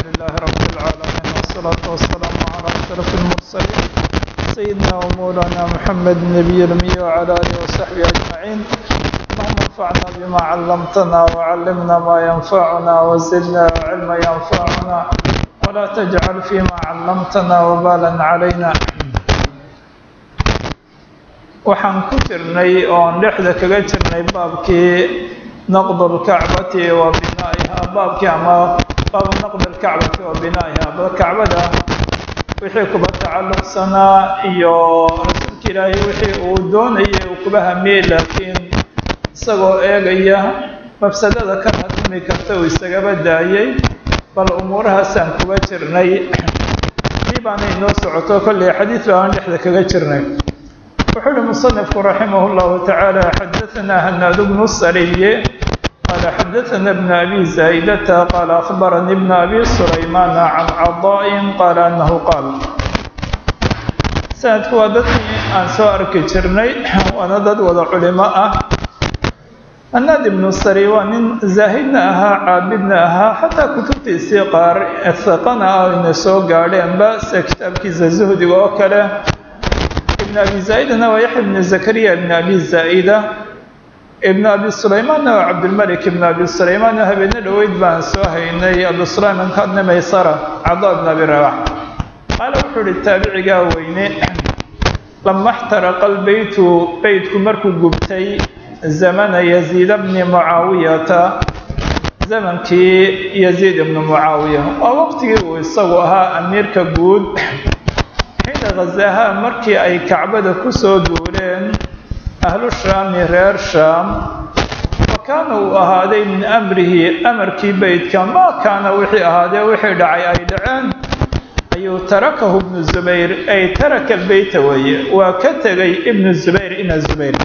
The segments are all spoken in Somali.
لله رب العالمين والصلاة والسلام على أشرف المرسلين سيدنا ومولانا محمد النبي الأمي وعلى آله وصحبه أجمعين. اللهم انفعنا بما علمتنا وعلمنا ما ينفعنا وزدنا علما ينفعنا ولا تجعل فيما علمتنا وبالا علينا. waxaan ku jirnay oon dhexda kaga jirnay baabkii naqd alkacbati wa binaa'iha, baabkii ama baab naqd alkacbati wa binaa'iha, kacbada wixii kuba tacalluqsanaa iyo rasuulka ilaahay wixii uu doonayay uu kuba hamiyey, laakiin isagoo eegaya mafsadada ka hadmi karta uu isagaba daayay. bal umuurahaasaan kuba jirnay dii baana inoo socoto kolley xadiid baan dhexda kaga jirnay. وحول المصنف رحمه الله تعالى حدثنا هناد بن السري قال حدثنا ابن أبي زايدة قال أخبرني ابن أبي سليمان عن عطاء قال أنه قال سنة وادتني عن سؤال كترني وندد وضع علماء هناد بن السري وان زاهدناها عابدناها حتى كتبت السيقار الثقنا إن سوق عليهم بأس كتاب كيز الزهد وأكله ابن أبي زايدة ويحيى بن زكريا بن أبي زايدة ابن أبي سليمان وعبد الملك بن أبي سليمان هبن الويد بن سوهيني أبي سليمان كان ميسرة عضاء بن أبي رواح قال وحول التابع قاويني لما احترق البيت بيت كمركو قبتي زمن يزيد بن معاوية زمن كي يزيد بن معاوية ووقت يسوها أمير كبود حين غزاها مركي أي كعبة كسو دولين أهل الشام رير شام وكانوا هذين من أمره أمر كي بيت كما كان وحي هذا وحي دعي أي دعان أي تركه ابن الزبير أي ترك البيت وكتغي ابن الزبير إن الزبير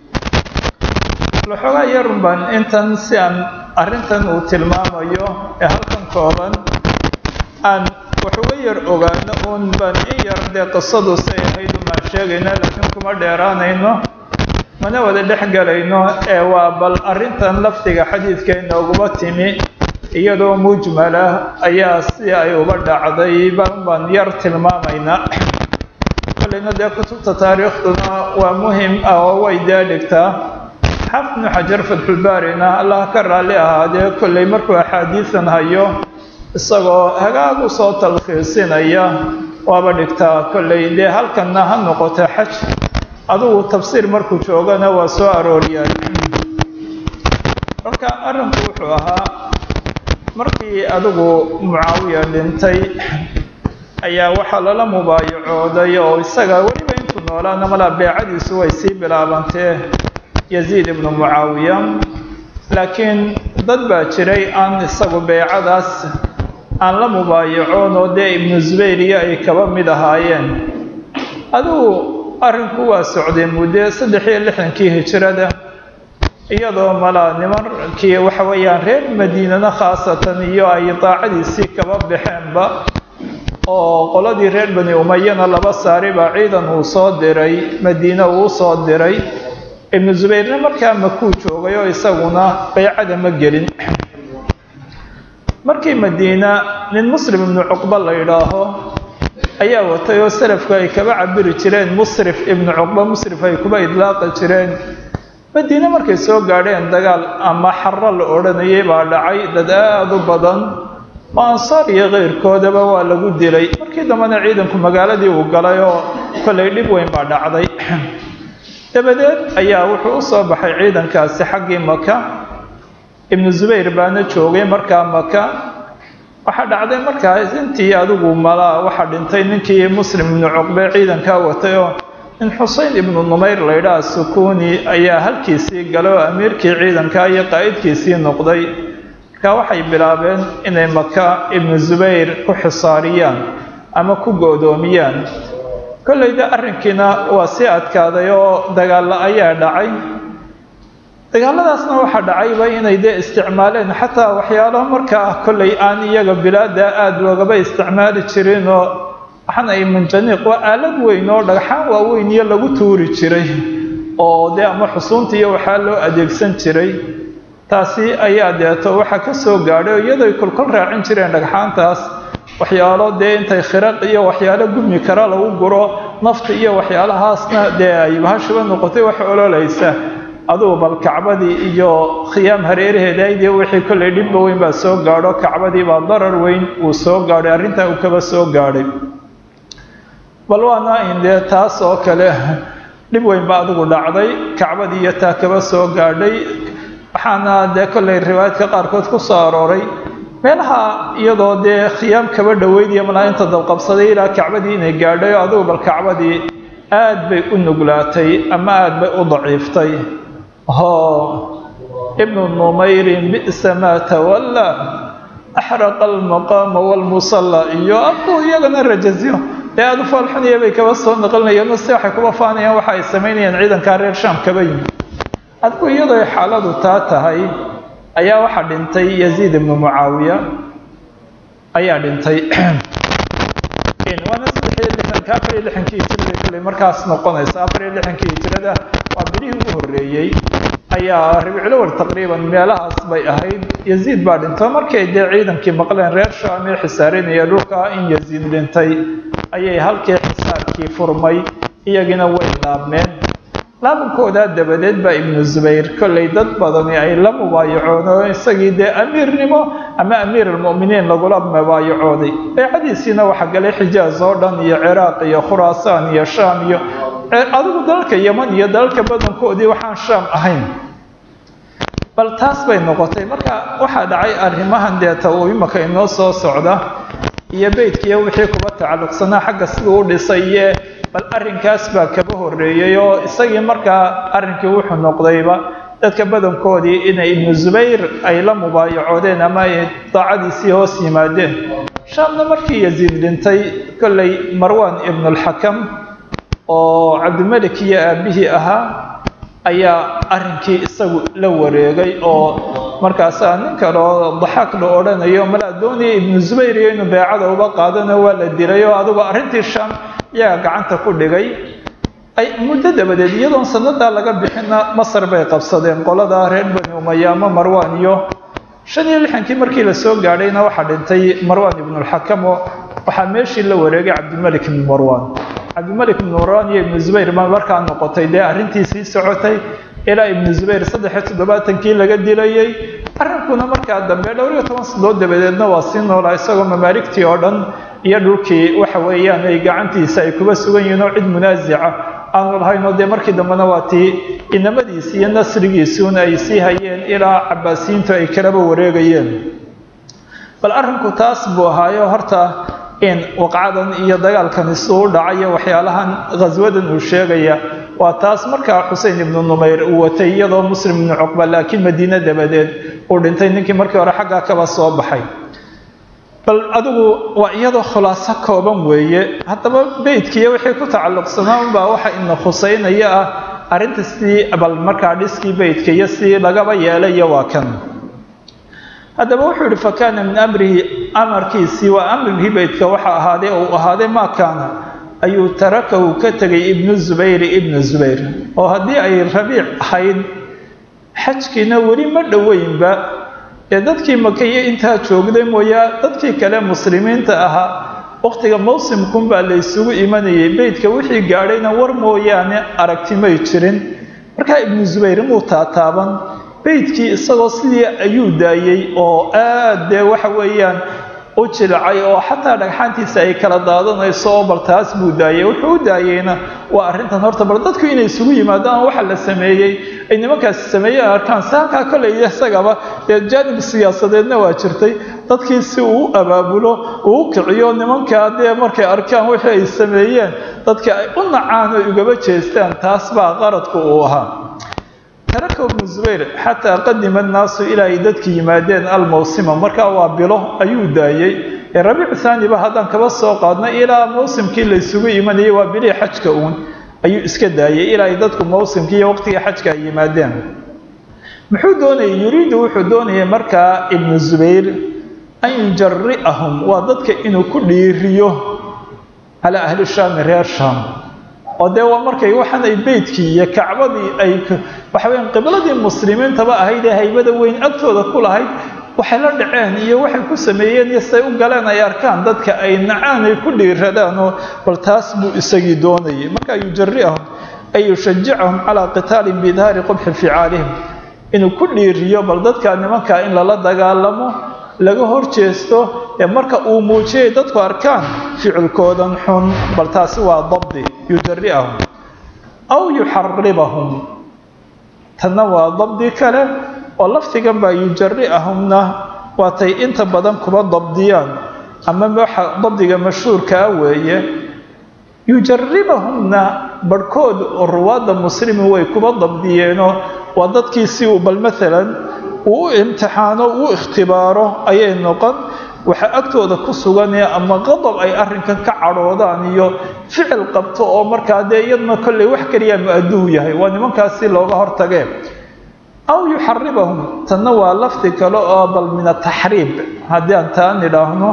لحظة يربان انتن سيان أرنتن وتلمام أيوه هلكن كوبان أن وحوير أغانا أون بان إيار دي قصدو سيهيدو ما شاقينا لكن كما ديرانينو منا ودا دحقالينو ايوا بل أرنتان لفتيغا حديث كينا وقبتيني إيادو مجملة أياسي أيوبا دعضي بان يرتي المامينا ولينا دي كتبت تاريخنا ومهم أو ويدالكتا حفن حجر فتح البارينا الله كرر لها دي كل مركو حديثا هايو isagoo hagaag u soo talkhiisinaya waaba dhigtaa kolley dee halkanna ha noqota xaj adugu tafsiir markuu joogana waa soo arooriyaa. marka arrinku wuxuu ahaa markii adigu mucaawiya dhintay ayaa waxaa lala mubaayacooday oo isaga weliba intuu noolaana malaa beecadiisu way sii bilaabantee yaziid ibnu mucaawiya, laakiin dad baa jiray aan isagu beecadaas aan la mubaayacoon oo dee ibnu zubayriya ay kaba mid ahaayeen. adigu arrinku waa socday muddo 63kii hijrada iyadoo malaa nimankii waxa weeyaan reer madiinana khaasatan iyo ay daacadiisii kaba baxeenba oo qoladii reer bani umayana laba saari baa ciidan uu soo diray madiina uu soo diray. ibnu zubayrna markaa makuu joogay oo isaguna baycada ma gelin. markii madiina nin muslim ibnu cuqba la yidhaaho ayaa watay oo salafku ay kaba cabiri jireen musrif ibnu cuqba, musrif ay kuba idlaaqi jireen. madiina markay soo gaadheen dagaal ama xarro la odhanayay baa dhacay, dad aada u badan oo ansaar iyo keyrkoodaba waa lagu dilay. markii dambena ciidanku magaaladii uu galay oo kollay dhib weyn baa dhacday. dabadeed ayaa wuxuu u soo baxay ciidankaasi xaggii maka. ibnu zubayr baana joogay markaa maka. waxaa dhacday markaas intii adigu malaa waxaa dhintay ninkii muslim ibnu cuqbe ciidankaa watay oo in xuseyn ibnu numayr la yidhaha sukuuni ayaa halkiisii galay oo amiirkii ciidankaa iyo qaa'idkiisii noqday. markaa waxay bilaabeen inay maka ibnu zubayr ku xisaariyaan ama ku go'doomiyaan. kollayda arrinkiina waa sii adkaaday oo dagaalla ayaa dhacay. dagaalladaasna waxaa dhacayba inay dee isticmaaleen xataa waxyaalaha markaa kollay aan iyaga bilaada aada loogaba isticmaali jirin oo waxaana ay manjaniiq waa aalad weyn oo dhagxaan waaweyn iyo lagu tuuri jiray oo dee ama xusuunta iyo waxaa loo adeegsan jiray. taasi ayaa deeto waxaa ka soo gaadhay oo iyadoo ay kolkol raacin jireen dhagxaantaas waxyaalo dee intay khiraq iyo waxyaalo gumi kara lagu guro nafta iyo waxyaalahaasna dee ay bahashiba noqotay wax ololaysa adugu bal kacbadii iyo khiyaam hareeraheeda iyo wixii kollay dhibba weyn baa soo gaadho kacbadii baa darar weyn uu soo gaadhay arrintaa uu kaba soo gaadhay bal waana in dee taas oo kale dhib weyn baa adigu dhacday kacbadii iyo taa kaba soo gaadhay waxaana dee kollay riwaayadka qaarkood ku soo arooray meelaha iyadoo dee khiyaam kaba dhoweyd iyo malaainta dabqabsaday ilaa kacbadii inay gaadhay oo adigu bal kacbadii aad bay u nuglaatay ama aad bay u daciiftay ibnu numayrin bi'sa maa tawallaa axraqa almaqaama waalmusalla iyo abuu iyagana rajasyo ee aada u faalxunaya bay kaba soo naqlinayeen si waxay kuba faanayaan waxa ay samaynayaan ciidankaa reer shaam kaba yimi adigu iyadoo ay xaaladu taa tahay ayaa waxaa dhintay yaziid ibnu mucaawiya ayaa dhintay waana afar iyo lixankii hijrada kale markaas noqonaysa afar iyo lixankii hijrada waa bilihii ugu horreeyey ayaa ribiclowar taqriiban meelahaas bay ahayd yaziid baa dhintay markay dee ciidankii maqleen reer shaam ee xisaarinaya dhulka in yaziid dhintay ayay halkii xisaarkii furmay iyagina way laabmeen laabankoodaa dabadeed baa ibnu zubayr kollay dad badani ay la mubaayacoon oo isagii dee amiirnimo ama amiir almu'miniin lagula mubaayacooday beecadiisiina waxa galay xijaaz oo dhan iyo ciraaq iyo khuraasaan iyo shaam iyo adigu dalalka yeman iyo dalalka badankoodii waxaan shaam ahayn bal taas bay noqotay marka waxaa dhacay arrimahan deeta uu imaka inoo soo socda iyo beydkiiyo wixii kuba tacalluqsanaa xagga siduu u dhisay iyo bal arrinkaas baa kaba horreeyey oo isagii markaa arrinkii wuxuu noqdayba dadka badankoodii inay ibnu zubayr ay la mubaayacoodeen ama ay daacadiisii hoos yimaadeen shaamna markii yaziid dhintay kollay marwan ibnulxakam oo cabdimelik iyo aabihii ahaa ayaa arrinkii isagu la wareegay oo markaasaa nin kale oo daxaaq la odhanayo malaa doonaya ibnu zubayr iyo inuu beecada uba qaadano waa la dilay oo adigu arrintii shaam iyaga gacanta ku dhigay ay muddo dabadeed iyadoon sanadaa laga bixina masar bay qabsadeen qolada reer bani umaya ama marwan iyo 56kii markii la soo gaadhayna waxaa dhintay marwan ibnulxakam oo waxaa meeshii la wareegay cabdimelik ibnu marwan cabdimelik ibnu marwan iyo ibnu zubayr ma markaa noqotay dee arrintiisii socotay ilaa ibnu zubayr 73kii laga dilayay arrinkuna markaa dambe 12 sanadood dabadeedna waa sii noolaa isagoo mamaaligtii oo dhan iyo dhulkii waxa weeyaan ay gacantiisa ay kuba sugan yihiin oo cid munaasica aanu lahayn oo dee markii dambena waa tii inamadiisi iyo nasrigiisuuna ay sii hayeen ilaa cabaasiyiintu ay kalaba wareegayeen bal arrinku taas buu ahaayo horta in waqcadan iyo dagaalkani suu dhacayo waxyaalahan ghaswadan uu sheegaya waa taas markaa xusein ibnu numayr uu watay iyadoo muslim ibnu cuqba laakiin madiine dabadeed uu dhintay ninkii markii hore xaggaa kaba soo baxay bal adigu waa iyadoo khulaaso kooban weeye haddaba beydkiiyo wixii ku tacalluqsanaa unbaa waxa ina khuseynaya ah arrinta sidii bal markaa dhiskii beydka iyo sidii lagaba yeelayo waa kan haddaba wuxuu yihi fakaana min amrihi amarkiisii waa amrigii beydka waxa ahaaday uu ahaaday maa kaana ayuu tarakahu ka tegay ibnu zubayr oo haddii ay rabiic ahayd xajkiina weli ma dhoweynba ee dadkii makaye intaa joogday mooyaa dadkii kale muslimiinta ahaa waqtiga mawsimkun baa la isugu imanayay beydka wixii gaadhayna war mooyaane aragti may jirin markaa ibnu zubayr muu taataaban beydkii isagoo sidii ayuu daayey oo aad dee waxa weeyaan u jilcay oo xataa dhagxaantiisa ay kala daadanayso oo bal taas buu daayey wuxuu u daayeyna waa arrintan horta bal dadku inay isugu yimaadaan waxa la sameeyey ay nimankaasi sameeyeen arkaan si halkaa kolley isagaba dee jaanib siyaasadeedna waa jirtay dadkii si uu u abaabulo uu u kiciyo nimankaa dee markay arkaan wixii ay sameeyeen dadka ay u nacaan oo ugaba jeestaan taas baa qaradku uu ahaa taraka ibnu zubayr xataa qadima annaasu ilaa ay dadkii yimaadeen almawsima markaa waa bilo ayuu daayey ee rabiicu haaniba haddaan kaba soo qaadnay ilaa mawsimkii la isugu imanayay waa bilihii xajka uun ayuu iska daayey ilaa ay dadku mawsimkii iyo waqtigii xajka ay yimaadeen muxuu doonayay yuriidu wuxuu doonayay markaa ibnu zubayr an yujari'ahum waa dadka inuu ku dhiiriyo calaa ahli shaami reer shaam oo dee waa markay waxaan ay beydkii iyo kacbadii ay waxa weeyaan qibladii muslimiintaba ahayd ee haybada weyn agtooda ku lahayd waxay la dhaceen iyo waxay ku sameeyeen iyo say u galeen ay arkaan dadka ay nacaan ay ku dhiiradaan oo bal taas buu isagii doonayay marka yujari'ahum ay yushajicahum calaa qitaalin biidhaari qubxi ficaalihim inuu ku dhiiriyo bal dadka nimanka in lala dagaalamo laga horjeesto ee marka uu muujiyay dadku arkaan ficilkoodan xun bal taasi waa dabdi yujari'ahum aw yuxarribahum tanna waa dabdi kale oo laftigan baa yujari'ahumna waatay inta badan kuba dabdiyaan ama waxa dabdiga mashhuurka ah weeye yujarribahumna barhkood oo ruwaadda muslimi way kuba dabdiyeenoo waa dadkii si uu bal maalan uu u imtixaano uu ikhtibaaro ayay noqon waxa agtooda ku sugan ama qadab ay arrinkan ka cadhoodaan iyo ficil qabto oo markaa dee iyadna kolley wax kaliya mu-aduu yahay waa nimankaasi looga hortagee aw yuxaribahum tanna waa lafdi kale oo bal min ataxriib haddii aan taa nidhaahno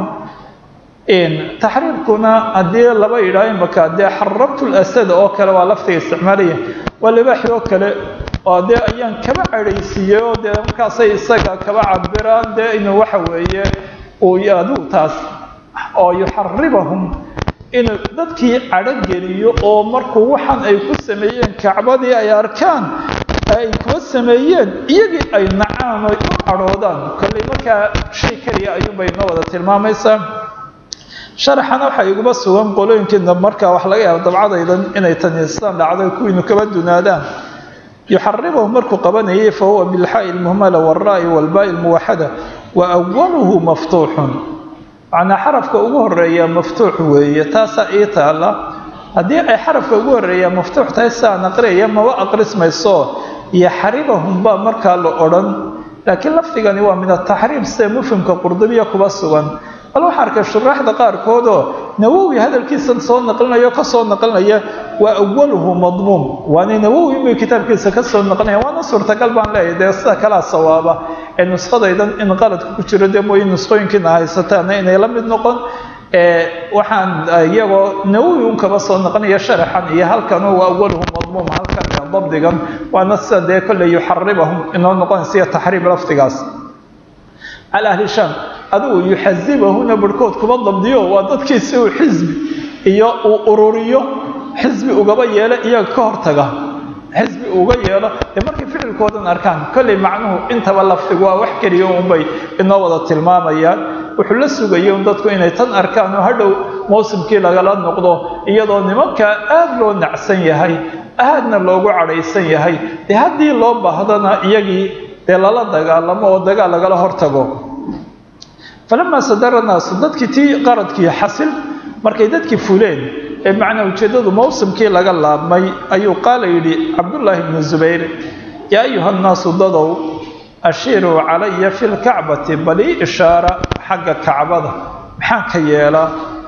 taxriibkuna haddii laba yidhaaho imaka dee xarabtu lasad oo kale waa lafdiga isticmaalaya waa libaaxi oo kale oo dee ayaan kaba cadhaysiiyey oo dee markaasay isaga kaba cabiraan dee inuu waxa weeye uu aduu taas oo yuxaribahum inuu dadkii cadho geliyo oo markuu waxaan ay ku sameeyeen kacbadii ay arkaan ay kuwa sameeyeen iyagii ay nacaan oo u cadhoodaan kolley markaa shay keliya ayuunbay noo wada tilmaamaysaa sharaxana waxaa iguba sugan qolooyinkiina markaa wax laga yaaba dabcadaydan inay taniistaan dhacdo kuwiinu kaba dunaadaan yuxaribahum markuu qabanayay fa huwa bilxaa'i lmuhmala waalraa'i waalbaa'i lmuwaxada wa awaluhu maftuuxun macnaa xarafka ugu horeeya maftuux weeye taasaa ii taala haddii ay xarafka ugu horeeya maftuux tahay saan aqriyaya maba aqrismayso yaxribahum baa markaa la odhan laakiin lafdigani waa min ataxriib sida mufhimka qurdubiya kuba sugan bal waxaa arkay shuraaxda qaarkoodoo nawowi hadalkiisan soo naqlinayo ka soo naqlinaya waa awaluhu madmuum waana nawowi inbay kitaabkiisa ka soo naqlinaya waana suurtagal baan leeyahay dee sida kalaa sawaaba ee nuskhadaydan in qaladka ku jiro dee mooy nuskhooyinkiina haysataana inay la mid noqon waxaan iyagoo nawowi un kaba soo naqlinaya sharaxan iyo halkan waa awaluhu madmuum halkanka dabdigan waana sida dee kolley yuxaribahum inoo noqonaysiya taxriib lafdigaas cala ahli shaam adigu yuxazibahuna barhkood kuba dabdiyo waa dadkii si uu xisbi iyo uu ururiyo xisbi ugaba yeelo iyaga ka hortaga xisbi uga yeelo ee markay ficilkoodan arkaan kolley macnuhu intaba lafdigu waa wax keliya unbay inoo wada tilmaamayaan wuxuu la sugayay un dadku inay tan arkaan oo hadhow mawsimkii lagala noqdo iyadoo nimankaa aada loo nacsan yahay aadna loogu cadhaysan yahay dee haddii loo baahdana iyagii dee lala dagaalamo oo dagaal lagala hortago falamaa sadara naasu dadkii tii qaradkii xasil markay dadkii fuleen ee macnaa ujeeddadu mawsimkii laga laabmay ayuu qaala yidhi cabdullaahi bnu zubayr yaa ayuha nnaasu dadow ashiiruu calaya fi lkacbati bal ii ishaara xagga kacbada maxaan ka yeelaa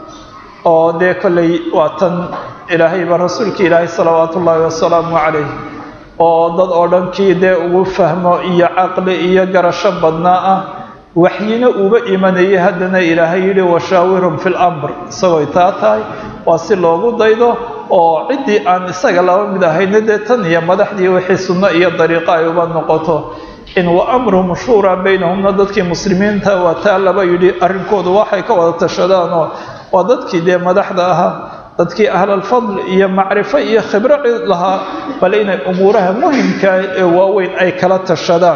oo dee kolley waa tan ilaahayba rasuulkii ilaahay salawaatu ullaahi wasalaamu calayh oo dad oo dhankii dee ugu fahmo iyo caqli iyo garasho badnaa ah waxyina uba imanayay haddana ilaahay yidhi washaawirhum fi lamr isagooy taa tahay waa si loogu daydo oo ciddii aan isaga laba mid ahayna dee tan iyo madaxdii wixii sunno iyo dariiqo ay uba noqoto in wa amruhum shuuraa baynahumna dadkii muslimiinta waa taa laba yidhi arrinkoodu waxay ka wada tashadaanoo waa dadkii dee madaxda ahaa dadkii ahlalfadl iyo macrifo iyo khibro cid lahaa bal inay umuuraha muhimkaa ee waaweyn ay kala tashadaan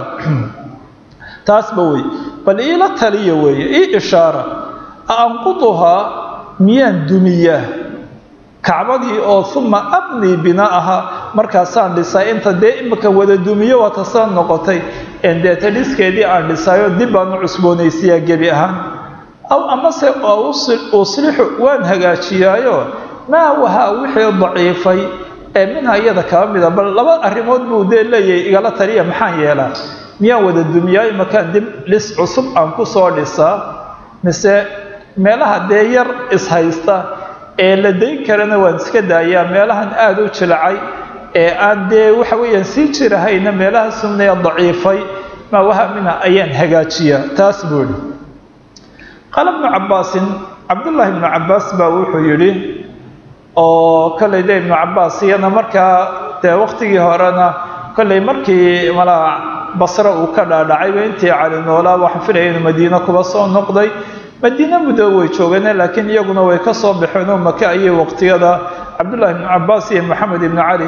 taasba wey bal iila taliya weeye ii ishaara aanquduhaa miyaan dumiyaa kacbadii oo uma abnii binaaha markaasaan dhisay inta dee imika wada dumiyo waa tasaan noqotay dee tadhiskeedii aan dhisaayo dib baan u cusboonaysiyaa gebi ahaan aw amase uslixu waan hagaajiyaayo maa wahaa wixii daciifay ee minha iyada kaba mida bal laba arrimood buu dee leeyahay igala taliya maxaan yeelaa miyaan wada dumiyaa imakaan dib dhis cusub aan ku soo dhisaa mise meelaha dee yar ishaysta ee la dayn karana waan iska daayaa meelahan aada u jilacay ee aan dee waxa weeyaan sii jirahayna meelaha sunnaya daciifay maa wahaa minha ayaan hagaajiyaa taas buu yidhi qaala ibnu cabbaasin cabdullaahi ibnu cabbaas baa wuxuu yidhi oo kolley de ibnu cabaas iyana markaa dee waqtigii horena kolley markii malaa basre uu ka dhaadhacayba intii cali noolaa waxaan filaya inuu madiine kuba soo noqday madiine muddo way joogeen laakiin iyaguna way ka soo baxeen oo maka ayay waqtiyada cabdullahi ibnu cabaas iyo maxamed ibnu cali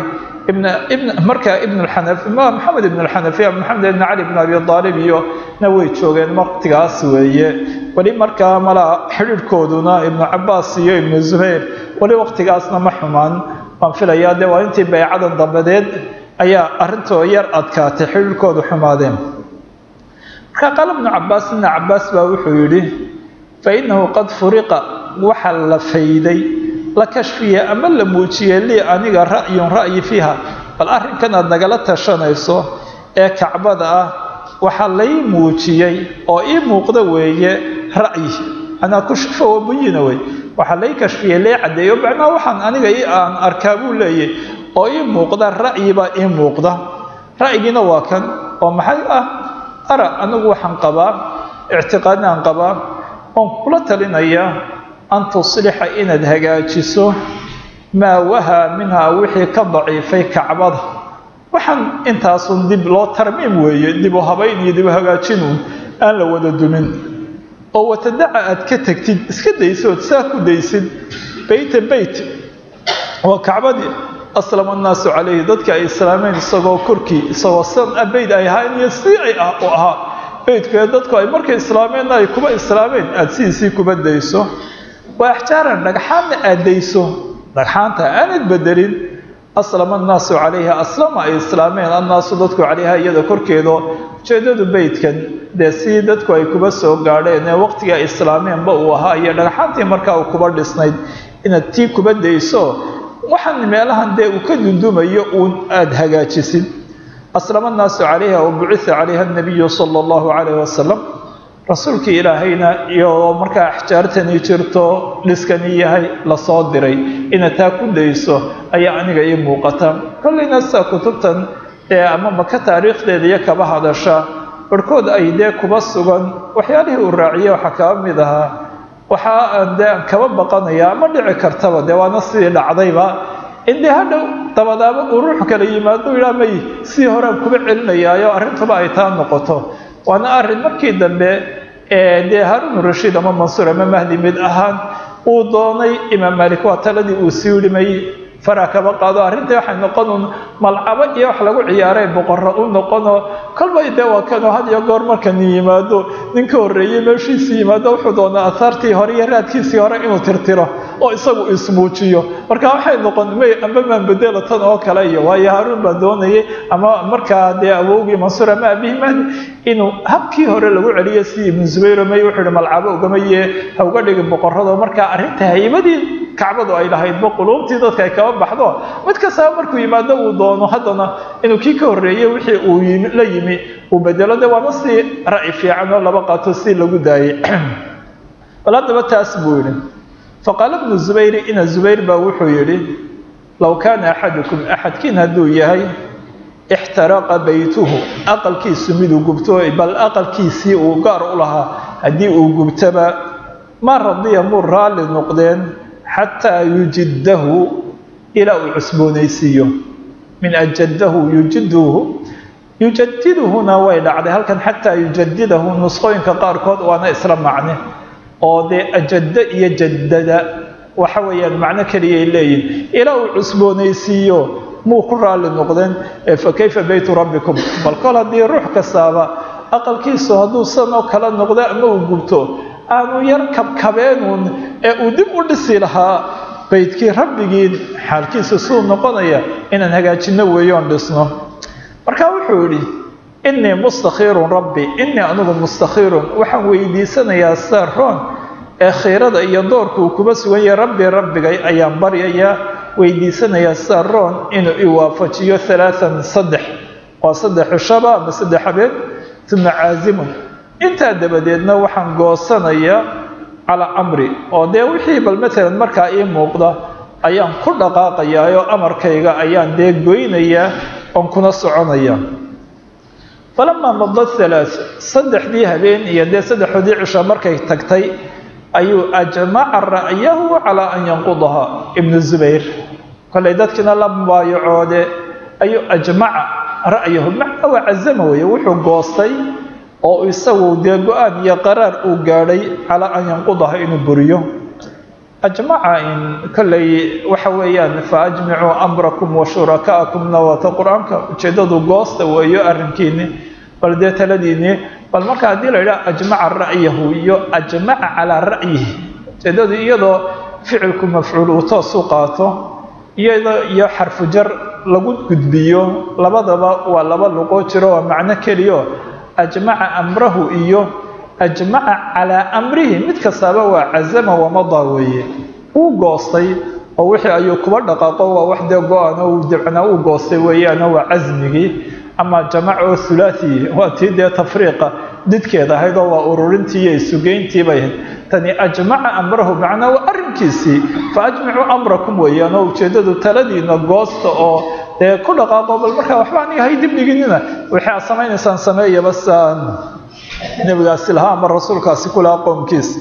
markaa ibn alxanafi maxamed ibn alxanafiya maxamed ibn cali ibn abi aalib iyo na way joogeen waqtigaas weeye weli markaa malaa xidhiidhkooduna ibnu cabaas iyo ibnu zubayr weli waqtigaasna ma xumaan waan filayaa dee waa intii baycadan dambadeed ayaa arrintoo yar adkaatay xidhiidhkoodu xumaadeen markaa qaala ibnu cabaas ibna cabaas baa wuxuu yidhi fa innahu qad furiqa waxa la fayday la kashfiya ama la muujiyey lii aniga ra'yi fiiha bal arrinkan aad nagala tashanayso ee kacbada ah waxaa lay muujiyey oo ii muuqda weeye ra'yi anaa kushfa wabuyina wey waxaa lay kashfiyey lee caddeeyo macnaa waxaan aniga aan arkaa buu leeyahy oo ii muuqda ra'yi baa ii muuqda ra'yigiina waa kan oo maxay ah ara anigu waxaan qabaa ictiqaadnaan qabaa oon kula talinayaa an tuslixa inaad hagaajiso maa wahaa minhaa wixii ka daciifay kacbada waxaan intaasun dib loo tarmiim weeye dib u habayn iyo dib u hagaajinun aan la wada dumin oo watadaca aad ka tagtid iska daysood saa ku daysid beyta beyt waa kacbadii aslama annaasu calayhi dadka ay islaameen isagoo korkii isagoo san beyd ay ahayn iyo si ay u ahaa beydkee dadku ay markay islaameenna ay kuba islaameen aada sidiisii kuba dayso waa axjaaran dhagxaanna aad dayso dhagxaanta aanad bedelin aslama annaasu calayha aslama ay islaameen annaasu dadku calayha iyada korkeedo ujeedadu beydkan dee si dadku ay kuba soo gaadheen ee waqtigii ay islaameenba uu ahaa iyo dhagxaantii markaa uu kuba dhisnayd inaad tii kuba dayso waxaan meelahan dee uu ka dundumayo uun aada hagaajisid aslama annaasu calayha wa bucitha calayha anabiyu sala allahu calayhi wasalam rasuulkii ilaahayna iyo markaa axjaartani jirto dhiskani yahay lasoo diray inaad taa ku dayso ayaa aniga ii muuqata kollayna sidaa kutubtan ee ama maka taariikhdeeda iyo kaba hadasha barhkood ay dee kuba sugan waxyaalihii uu raaciye waxaa kaba mid ahaa waxaa aan dee aan kaba baqanaya ma dhici kartaba dee waana sidii dhacdayba in dee hadhow dabadaaba uu ruux kala yimaado idhaa may sidii horean kuba celinayaayo arrintuba ay taa noqoto waana arrin markii dambe dee haarun rashiid ama mansuur ama mahdi mid ahaan uu doonay imaam maalik waa taladii uu sii dhimay faraa kaba qaado arrintii waxay noqon un malcabo iyo wax lagu ciyaaray boqorro u noqono kolbay dee waa kanoo had iyo goor marka nin yimaado ninka horreeyey meeshiisii yimaado wuxuu doonaa ahaartii hore iyo raadkiisii hore inuu tirtiro oo isagu ismuujiyo marka waxay noqon may amba maan bedelo tan oo kale iyo waayo haaruun baa doonayay ama markaa dee awowgii mansuur ama abihi mahdi inuu habkii hore lagu celiyo si ibnu zubayr may wuxuu ihi malcabo ugamaye ha uga dhigin boqorrado markaa arrinta haybadii kacbadu ay lahaydba quluubtii dadka ay kaba baxdo mid kastaba markuu yimaado uu doono haddana inuu kii ka horreeyey wixii uu la yimi uu bedelo de waana si ra'yi fiican oo laba qaato si lagu daayay bal haddaba taas buu yidhi faqaala ibnu zubayri ina zubayr baa wuxuu yidhi low kaana axadukum axadkiin hadduu yahay ixtaraqa baytuhu aqalkiisu miduu gubto bal aqalkiisii uu gaar u lahaa haddii uu gubtaba ma radiya muu raalli noqdeen xataa yujidahu ilaa uu cusboonaysiiyo min ajadahu yujiduhu yujadiduhuna way dhacday halkan xataa yujadidahu nusqooyinka qaarkood waana isla macne oo dee ajada iyo jadada waxa weeyaan macno keliyay leeyihin ilaa uu cusboonaysiiyo muu ku raalli noqdeen fa kayfa baytu rabbikum bal kol haddii ruux kastaaba aqalkiisu hadduu sanoo kala noqdo ama uu gubto aanu yar kabkabeenuun ee uu dib u dhisi lahaa baydkii rabbigiin xaalkiisa suu noqonaya inaan hagaajinno weeyoon dhisno marka wuxuu yidhi innii mustakhiirun rabbi innii anigu mustakhiirun waxaan weydiisanayaa saroon ee khiirada iyo doorka uu kuba sugan yahay rabbigay ayaan baryayaa weydiisanayaa saroon inuu i waafajiyo alaaan saddex waa 3 cishaba ama 3 habeen uma caazimun intaa dabadeedna waxaan goosanayaa calaa amri oo dee wixii bal maalan markaa ii muuqda ayaan ku dhaqaaqayaa oo amarkayga ayaan dee goynayaa oon kuna soconayaa falamaa madad 3 saddexdii habeen iyo dee 3dii cisho markay tagtay ayuu ajmaca ra'yahu calaa an yanqudaha ibnu zubayr kolay dadkiina la mubaayacoode ayuu ajmaca ra'yahu macna waa cazama weeye wuxuu goostay oo isagu dee go-aan iyo qaraar uu gaadhay calaa an yanqudaha inuu buriyo ajmaca in kolay waxa weeyaan fa ajmicuu amrakum wa shurakaakumna waata qur-aanka ujeeddadu goosta weeyo arrinkiini bal dee taladiini bal marka haddii la yidhaha ajmaca ra'yahu iyo ajmaca calaa ra'yihi ujeeddadu iyadoo ficilku mafcuul uu toos u qaato iyadoo iyo xarfu jar lagu gudbiyo labadaba waa laba luqoo jiro waa macno keliyo ajmaca amrahu iyo ajmaca calaa amrihi mid kastaaba waa cazama wamada weeye uu goostay oo wixii ayuu kuba dhaqaaqo waa wax dee go-an oo dabcna uu goostay weeyaano waa casmigii ama jamac oo hulaathi waa tii dee tafriiqa didkeed ahayd oo waa ururintii iyo isugeyntii bay ahayd tani ajmaca amrahu macnaa waa arrinkiisii fa ajmicuu amrakum weeyaan oo ujeeddadu taladiina goosta oo dee ku dhaqaaqo bal markaa waxba aniga hay dibdhiginina wixii aad samaynaysaan sameeyaba saan nebigaasi lahaa ama rasuulkaasi ku lahaa qoomkiisa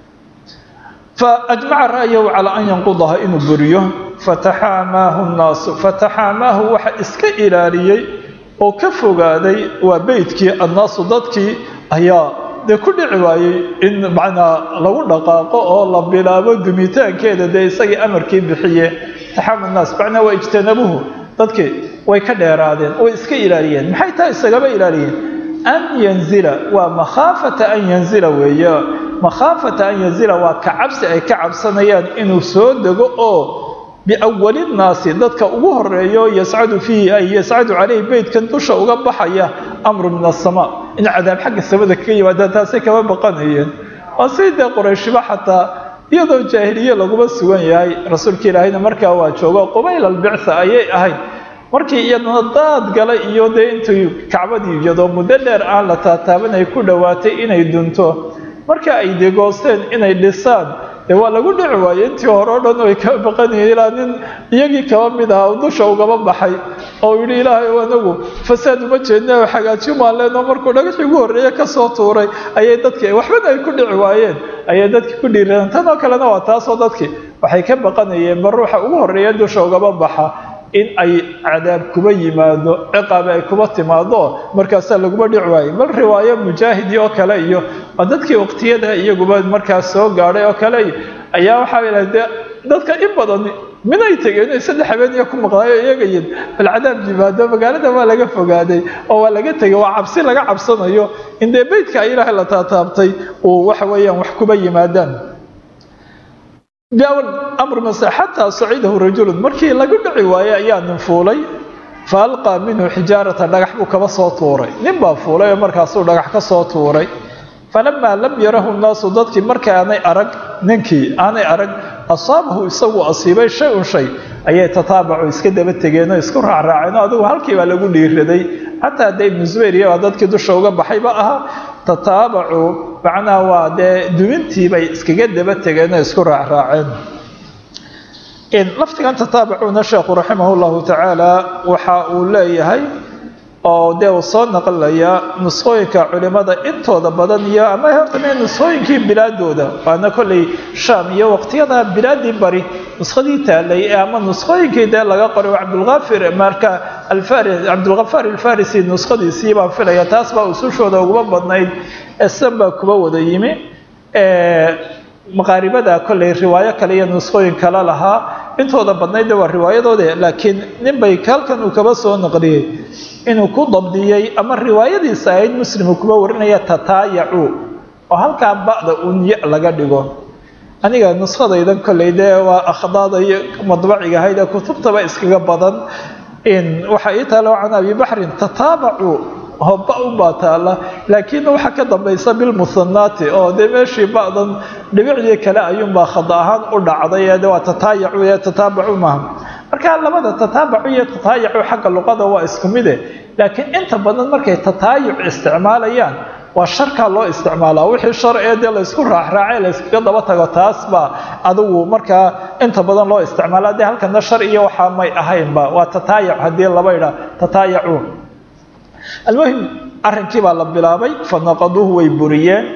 faajmaca ra'yahu calaa an yanqudaha inuu buriyo fataxaamaahu nnaasu fataxaamaahu waxa iska ilaaliyey oo ka fogaaday waa beydkii annaasu dadkii ayaa dee ku dhici waayey in macnaa lagu dhaqaaqo oo la bilaabo dumitaankeeda dee isagii amarkii bixiye taxaama nnaas macnaa waa ijtanabuhu dadkii way ka dheeraadeen way iska ilaaliyeen maxay tahay isagaba ilaaliyeen an yanzila waa makhaafata an yanzila weeye makhaafata an yanzila waa ka cabsi ay ka cabsanayaan inuu soo dego oo biawali nnaasi dadka ugu horeeyo yascadu fiihi ay yascadu caleyhi beydkan dusha uga baxaya amru min asamaa in cadaab xagga samada kaga yimaadaan taasay kama baqanayeen waa sidee qurayshiba xataa iyadoo jaahiliye laguma sugan yahay rasuulka ilaahayna markaa waa joogo qubayl albictha ayay ahayd markii iyadana daad galay iyo dee intuu kacbadii iyadoo muddo dheer aan la taataabanay ku dhowaatay inay dunto marka ay degoosteen inay dhisaan dee waa lagu dhici waayey intii hore o dhan way kama baqanayeen ilaa nin iyagii kaba mid ahaa oo dusha ugaba baxay oo yidhi ilaahay anagu fasaad uma jeedna xagaajiyo maan leenoo markuu dhagaxii ugu horreeye kasoo tuuray ayay dadkii waxbana ay ku dhici waayeen ayay dadkii ku dhiiradeen tan oo kalena waa taasoo dadkii waxay ka baqanayeen ba ruuxa ugu horreeya dusha ugaba baxa in ay cadaab kuba yimaado ciqaabi ay kuba timaado markaasaa laguma dhici waayey bal riwaayo mujaahidi oo kale iyo waa dadkii waqtiyada iyaguba markaas soo gaadhay oo kale ayaa waxaa ilahay dee dadka in badan minay tegeen inay 3 habeen iyo ku maqnaayo iyagayin bal cadaab yimaado magaalada waa laga fogaaday oo waa laga tegay waa cabsi laga cabsanayo in dee beydka ay ilaahay la taataabtay oo waxa weeyaan wax kuba yimaadaan جاء الأمر مسا حتى صعيده رجل مركي لقد عوايا أيان فولي فألقى منه حجارة لقح كبصو طوري نبا فولي مركا صور لقح كصو طوري فلما لم يره الناس ضدك مركا أنا أرق ننكي أنا أرق أصابه يسوى أصيبه شيء أي تتابع يسكد بالتجينا يسكر على راعينا هذا هالكي ولا يقول لي ردي حتى دايب نزوير يا ضدك دوش وجب بحيبها تتابعوا macnaa waa dee duwintii bay iskaga daba tegeen oo isku raacraaceen laftigan tataabucuna sheekhu raximah llahu tacaala waxa uu leeyahay oo dee uu soo naqlaya nusqooyinka culimada intooda badan iyo ama hortana nusqooyinkii bilaadooda waana kolley shaam iyo waqtiyada bilaadii bari nusqadii taalay ama nusqooyinkii dee laga qoray cabdulghafir marka cabdulghafaar alfarisi nusqadiisii baan filaya taas baa usushooda uguma badnayd esan baa kuba wada yimi maqaaribada kolley riwaayo kale iyo nusqooyin kale lahaa intooda badnayd waa riwaayadooda laakiin nin bay halkan uu kaba soo naqliyey inuu ku dabdiyey ama riwaayadiisa ahayd muslim uu kuba warinaya tataayacu oo halkaa ba'da unya laga dhigo aniga nusqadaydan kolley dee waa akhdaada iyo madbaciga ahayd ee kutubtaba iskaga badan in waxa ii taalo can abi baxrin tataabacu hobba u baataala laakiin waxa ka dambaysa bil musannaati oo de meeshii baadan dhibicii kale ayuun baa khada ahaan u dhacday ee waa tataayacu iyo tataabacu maaha marka labada tataabacu iyo tataayacu xagga luqada waa isku mid laakiin inta badan markay tataayuc isticmaalayaan waa sharka loo isticmaalaa wixii shar ee la isku raacraacay la iskaga daba tago taas ba adigu marka inta badan loo isticmaalaa de halkana shar iyo waxa may ahaynba waa tataayac hadii laba ila tataayacu المهم أرنكي بالله بلابي فنقضوه ويبوريين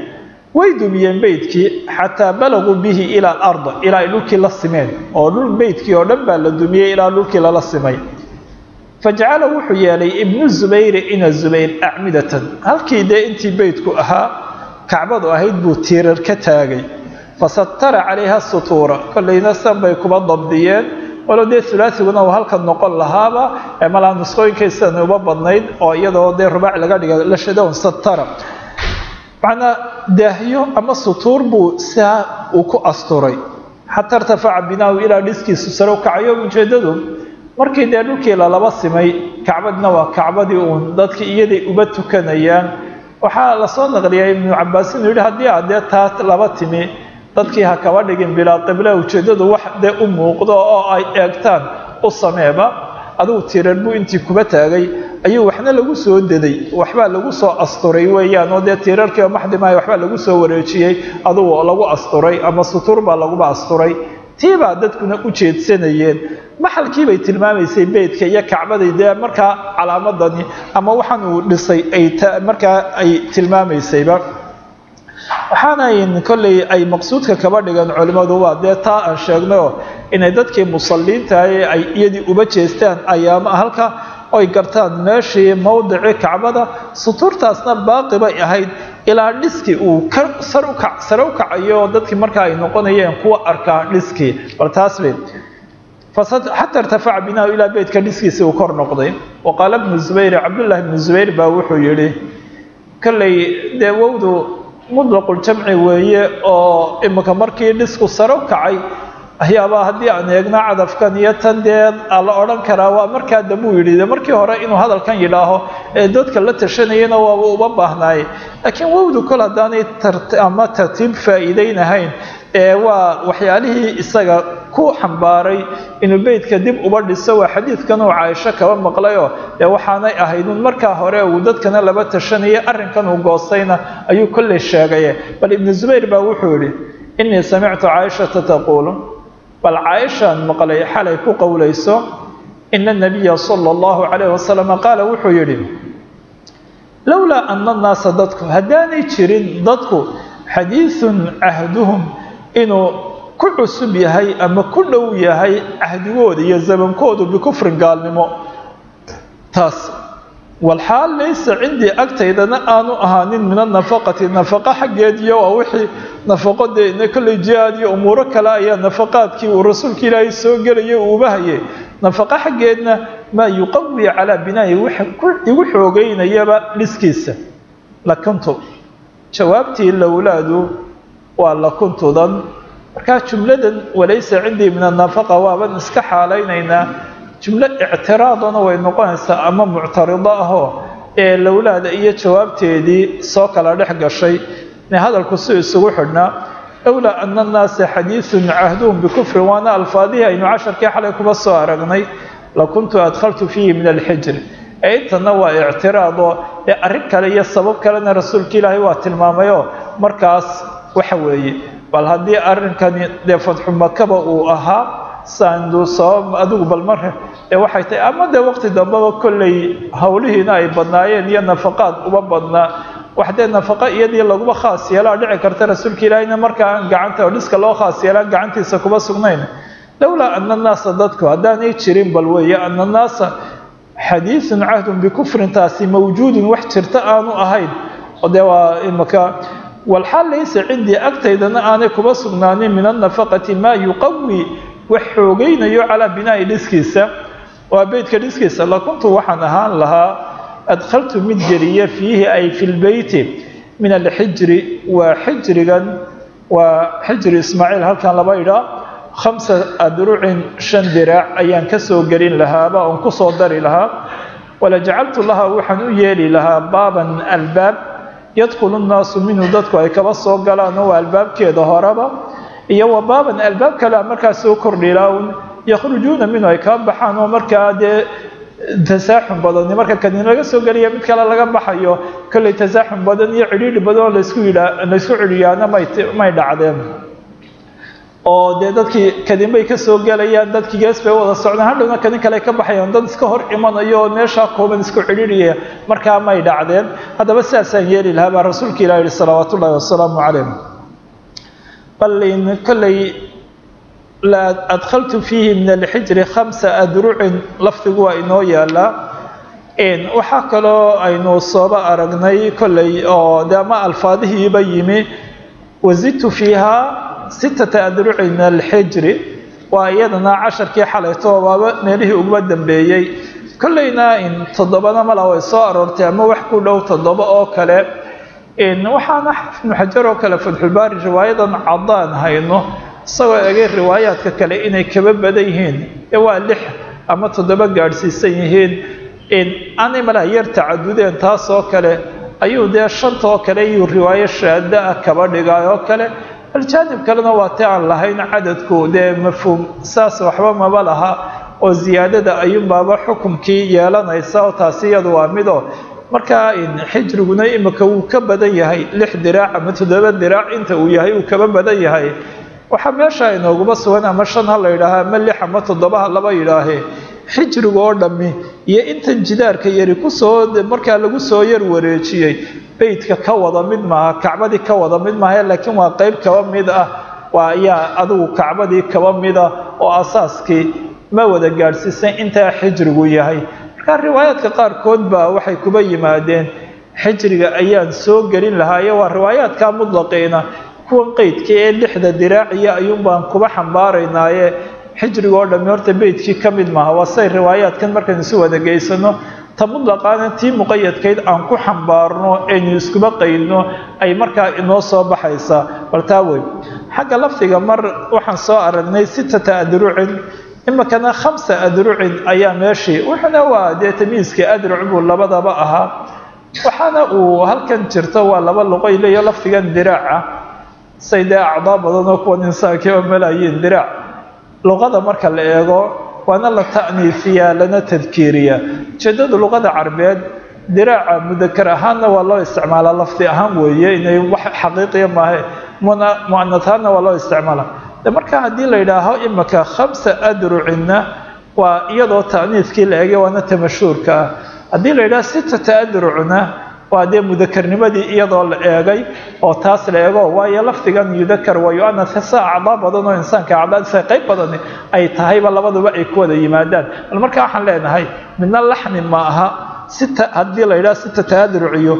way dumiyeen beydkii xataa balaguu bihi ila alard ilaa ay dhulkii la simeen oo dhul beydkii oo dhan baa la dumiyey ilaa dhulkii lala simay fajacala wuxuu yeelay ibnu zubayr ina zubayr acmidatan halkii dee intii beydku ahaa kacbadu ahayd buu tiirar ka taagay fasatara calayha sutuura kollayna san bay kuba dabdiyeen walow dee hulaasiguna uu halkan noqon lahaaba malaa nusqooyinkaysan uba badnayd oo iyadoo dee rubaac laga dhiga la shadown satara macnaa daahyo ama sutuur buu saa uu ku asturay xataa irtafaca binaahu ilaa dhiskiisu sare u kacayo ujeedadu markii dee dhulkii lalaba simay kacbadna waa kacbadii uun dadkii iyaday uba tukanayaan waxaa lasoo naqliyay ibnu cabaas inuu yidhi haddii aad dee taa laba timi dadkii ha kaba dhigin bilaa qibla ujeedadu wax dee u muuqdo oo ay eegtaan u sameeba adugu tirar buu intii kuba taagay ayuu waxna lagu soo deday waxbaa lagu soo asturay weeyaan oo dee tiirarkii oo maxdimahay waxbaa lagu soo wareejiyey adugu lagu asturay ama sutuur baa laguba asturay tiibaa dadkuna u jeedsanayeen maxalkii bay tilmaamaysay beydka iyo kacbaday dee markaa calaamadani ama waxaan uu dhisay markaa ay tilmaamaysayba waxaana kolley ay maqsuudka kaba dhigan culimmadu waa dee taa aan sheegnayoo inay dadkii musalliintahay ay iyadii uba jeestaan ayaama halka oy gartaan meeshii mowdicii kacbada sutuurtaasna baaqi bay ahayd ilaa dhiskii uu sare u kacayo dadkii markaa ay noqonayeen kuwa arkaa dhiskii bal taas bay xataa irtafaca binaahu ilaa beydka dhiskiisii uu kor noqday waqaala ibnu zubayr cabdullaahi ibnu zubayr baa wuxuu yidhi kolley dee wowdu mudlaquljamci weeye oo imika markii dhisku sare u kacay ayaabaa haddii aan eegna cadafkan iyo tan dee la odhan karaa waa markaa dambuu yidhi markii hore inuu hadalkan yidhaaho ee dadka la tashanayana waaba uba baahnaay laakiin wowdu kol haddaanay ama tartiib faa'iidaynahayn waa waxyaalihii isaga ku xambaaray inuu beydka dib uba dhiso waa xadiidkan uu caaisho kaba maqlayoo dee waxaanay ahaydun markaa hore uu dadkana laba tashanayay arrinkan uu goostayna ayuu kolley sheegaye bal ibnu zubayr baa wuxuu yidhi innii samictu caaishata taquulu bal caaishaan maqlay xalay ku qowlayso ina nabiya sala allahu calayh wasalam qaala wuxuu yidhi lowlaa ana annaasa dadku haddaanay jirin dadku xadiidun cahduhum inuu ku cusub yahay ama ku dhow yahay cahdigooda iyo zamankoodu bikufrin gaalnimo taas walxaal laysa cindii agtaydana aanu ahaanin min anafaqati nafaqo xaggeediyo waa wixii nafaqo dee kolley jihaad iyo umuuro kale ayaa nafaqaadkii uu rasuulka ilaahay soo gelayay uu ubahayay nafaqo xaggeedna maa yuqawi calaa binaayi waxa igu xoogeynayaba dhiskiisa lakuntu jawaabtii lowlaadu waa lakuntudan markaa jumladan walaysa cindii min annafaqa waaban iska xaalaynaynaa jumlo ictiraadana way noqonaysaa ama muctarido ahoo ee lowlaada iyo jawaabteedii soo kala dhex gashay hadalku si isugu xidhnaa lowlaa ana annaasa xadiidun cahduhum bikufrin waana alfaadihii aynu casharkii xalay kuba soo aragnay lakuntu adkhaltu fiihi min alxijri intana waa ictiraadoo ee arrin kale iyo sabab kalena rasuulka ilaahay waa tilmaamayoo markaas waxa weeye bal haddii arrinkani dee fadxu makaba uu ahaa saandu sabab adigu bal marka waxay tahay ama dee waqti dambeba kolley howlihiina ay badnaayeen iyo nafaqaad uba badnaa wax dee nafaqa iyadii laguba khaas yeelaa dhici karta rasuulka ilaahayna markaa aan gacanta oo dhiska loo khaas yeelaan gacantiisa kuba sugnayn lowlaa ana annaasa dadku haddaanay jirin bal weeye ana annaasa xadiidun cahdun bikufrin taasi mawjuudun wax jirta aanu ahayn oo dee waa imaka walxaal laysa cindii agtaydana aanay kuba sugnaanin min annafaqati maa yuqawi wax xoogaynayo calaa binaa'i dhiskiisa waa beydka dhiskiisa lakuntu waxaan ahaan lahaa adkhaltu mid geliya fiihi ay fi lbeyti min alxijri waa xijrigan waa xijri ismaaciil halkan laba idhaa 5 adrucin 5 diraac ayaan ka soo gelin lahaaba oon ku soo dari lahaa wala jacaltu laha waxaan u yeeli lahaa baaban albaab yadkhulu nnaasu minhu dadku ay kaba soo galaan oo albaabkeeda horeba iyo wa baaban albaab kale markaa soo kordhilaawun yakhrujuuna minhu ay kaba baxaan oo markaa dee tasaaxum badan marka kadin laga soo geliya mid kale laga baxayo kolley tasaaxum badan iyo cidhiidhi badan oo laysku cidhiyaana may dhacdeen oo dee dadkii kadinbay ka soo galayaan, dadkii gees bay wada socdaan, hadhowna kadin kale ka baxayaan, dad iska hor imanayo oo meeshaa kooban isku cidhiidhaya, markaa may dhacdeen. haddaba sidaasaan yeeli lahaa baa rasuulka ilah yihi salawaatu ullahi wasalaamu calayh. bal in kolley la adkhaltu fiihi min alxijri 5 adrucin lafdigu waa inoo yaalaa. waxaa kaloo aynu sooba aragnay kolley oo de ama alfaadihiiba yimi wazidtu fiiha 6 adrucin min alxijri, waa iyadana casharkii xalayto baaba meelihii uguba dambeeyey. kolleyna in 7 mala way soo aroortay ama wax ku dhow 7 oo kale. waxaana ibnu xajar oo kale fatxulbaari riwaayadan cadaan hayno isagoo egay riwaayaadka kale inay kaba badan yihiin, waa 6 ama 7 gaadhsiisan yihiin. aanay malaa yar tacadudeen taas oo kale ayuu dee 5 oo kale iyuu riwaayo shaada ah kaba dhigay oo kale. aljaanib kalena waa ti aan lahayn cadadku dee mafhuum saas waxba maba laha, oo ziyaadada ayuunbaaba xukumkii yeelanaysa, oo taasi iyadu waa mido. markaa xijriguna imika wuu ka badan yahay 6 diraac ama 7 diraac inta uu yahay uu kaba badan yahay. waxaa meesha inooguba sugan ama 5 ha la yidhaaha ama 6 ama 7 ha laba yidhaahee xijriga oo dhammi iyo intan jidaarka yari kusoo markaa lagu soo yar wareejiyey beydka ka wada mid maaha, kacbadii ka wada mid maaha, laakiin waa qayb kaba mid ah, waa ayaa adigu kacbadii kaba mida oo asaaskii ma wada gaadhsiisan intaa xijrigu yahay. markaa riwaayaadka qaarkood baa waxay kuba yimaadeen xijriga ayaan soo gelin lahaaye waa riwaayaadka mudlaqiina kuwan qeydka ee 6 diraaciya ayuun baan kuba xambaaraynaaye xijriga oo dhammi horta beydkii ka mid maaha. waa say riwaayaadkan markaan isu wada geysano ta mudlaqaana tii muqayadkayd aan ku xambaarno aynu iskuba qaydno ay markaa inoo soo baxaysaa. bal taa wey xagga lafdiga mar waxaan soo aragnay 6 adrucin, imikana 5 adrucin ayaa meeshii wuxuuna waa dee tamiiskii adruc buu labadaba ahaa. waxaana uu halkan jirto waa 2 luqo leeyo lafdigan diraaca say dee acdaa badan oo kuwan insaankiiba malaayiin diraac. luqada marka la eego waana la ta'niifiyaa lana tadkiiriyaa. ujeedada luqada carbeed diraaca mudakar ahaanna waa loo isticmaalaa lafdi ahaan weeye, inay wax xaqiiqiya maahe, mu'annas ahaanna waa loo isticmaalaa. marka haddii la yidhaaho imika 5 adrucinna waa iyadoo ta'niiskii la eegay waana tamashuurka ah. haddii la yidhaho 6 adrucna waa dee mudakarnimadii iyadoo la eegay oo taas la eego, waayo lafdigan yudakar wa yu'annas saa acdaa badan oo insaanka acdaadiisa qayb badan ay tahayba labaduba ay ku wada yimaadaan. bal markaa waxaan leenahay midna laxni ma aha 6 haddii la yidhaho 6 adruciyo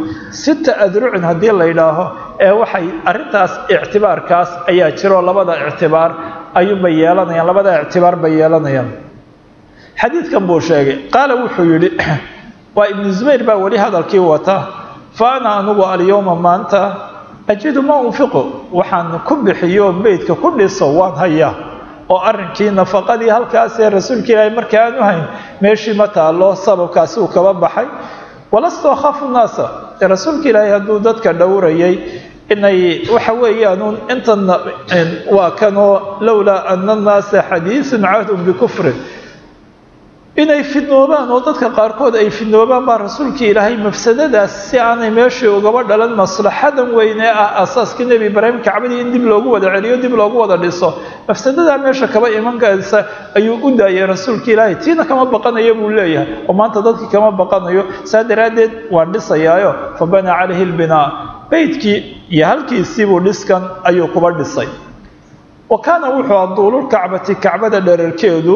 6 adrucin haddii la yidhaaho ee waxay arrintaas ictibaarkaas ayaa jiro, labada ictibaar ayuunbay yeelanayaan, labada ictibaar bay yeelanayaan. xadiidkan buu sheegay qaala wuxuu yidhi waa ibnu zubayr baa weli hadalkii wata fa ana anugu alyowma maanta ajidu ma unfiqu waxaan ku bixiyo beydka ku dhiso waan hayaa, oo arrinkii nafaqadii halkaasee rasuulka ilaahay markii aanu hayn meeshii ma taallo, sababkaasi uu kaba baxay. walastu akhafu naasa, rasuulka ilaahay hadduu dadka dhowrayay inay waxa weeyaanuun intan waa kanoo lowlaa ana annaasa xadiisun cahdun bikufrin, inay fidnoobaan oo dadka qaarkood ay fidnoobaan baa rasuulka ilaahay mafsadadaas si aanay meeshii ugaba dhalan maslaxadan weyne ah asaaskii nebi ibraahim kacbadii in dib loogu wada celiyo, dib loogu wada dhiso, mafsadadaa meesha kaba imankaysa ayuu u daayay rasuulka ilaahay. tiina kama baqanayo buu leeyahay oo maanta dadkii kama baqanayo, saa daraaddeed waan dhisayaayo fa bana calayhi lbinaa, beydkii iyo halkiisiibuu dhiskan ayuu kuba dhisay. wa kaana wuxuu aduululkacbati kacbada dherarkeedu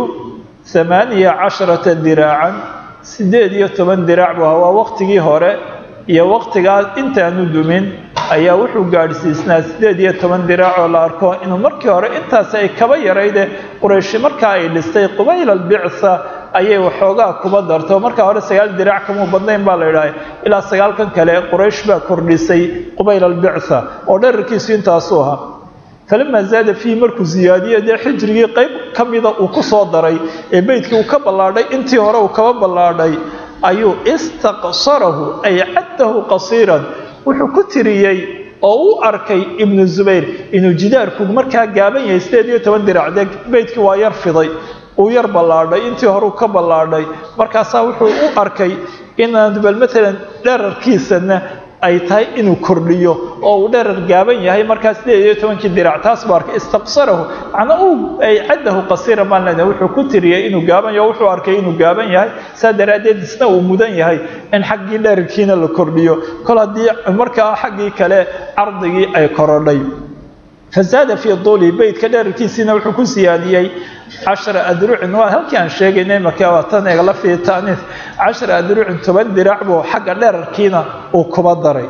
18 diraacan 18 diraac buu ahaa. waa waqtigii hore iyo waqtigaas intaanu dumin ayaa wuxuu gaadhsiisnaa 18 diraac oo la arko inuu markii hore intaas ay kaba yarayde qurayshi markaa ay dhistay qubayl albictha ayay waxoogaa kuba darto. markaa hore 9 diraac kamuu badnayn baa la yidhahay, ilaa 9 kale quraysh baa kordhisay qubayl albictha oo dherarkiisu intaasuu ahaa. فلما زاد فيه مركز زيادية ده حجري قيب كميدا وكسو داري بيتك وكبلاردي انتي هورا وكبلاردي أيو استقصره أي عده قصيرا وحكتريي أو أركي ابن الزبير إنه جدار كوك مركا قابن يستيديو تمندر عدك بيتك ويرفضي ويربلاردي انتي هورا وكبلاردي مركا ساوحو أركي إن دبل مثلا دار الكيسة ay tahay inuu kordhiyo oo uu dherer gaaban yahay markaas 18 dirac taas baa arkay istaqsarahu ana uu ay cadahu qasira ma lana wuxuu ku tiriyay inuu gaaban yahay wuxuu arkay inuu gaaban yahay saadaradeed isna uu mudan yahay in xaqii dhererkiina la kordhiyo kala hadii markaa xaqii kale ardigii ay korodhay فزاد في الطول بيت كدار كيسنا وحكو سياديي 10 أذرع هل كان شيء مكاواتنا يغلى في التانيث 10 أذرع تبدرع بو حق دار كينا وكبدري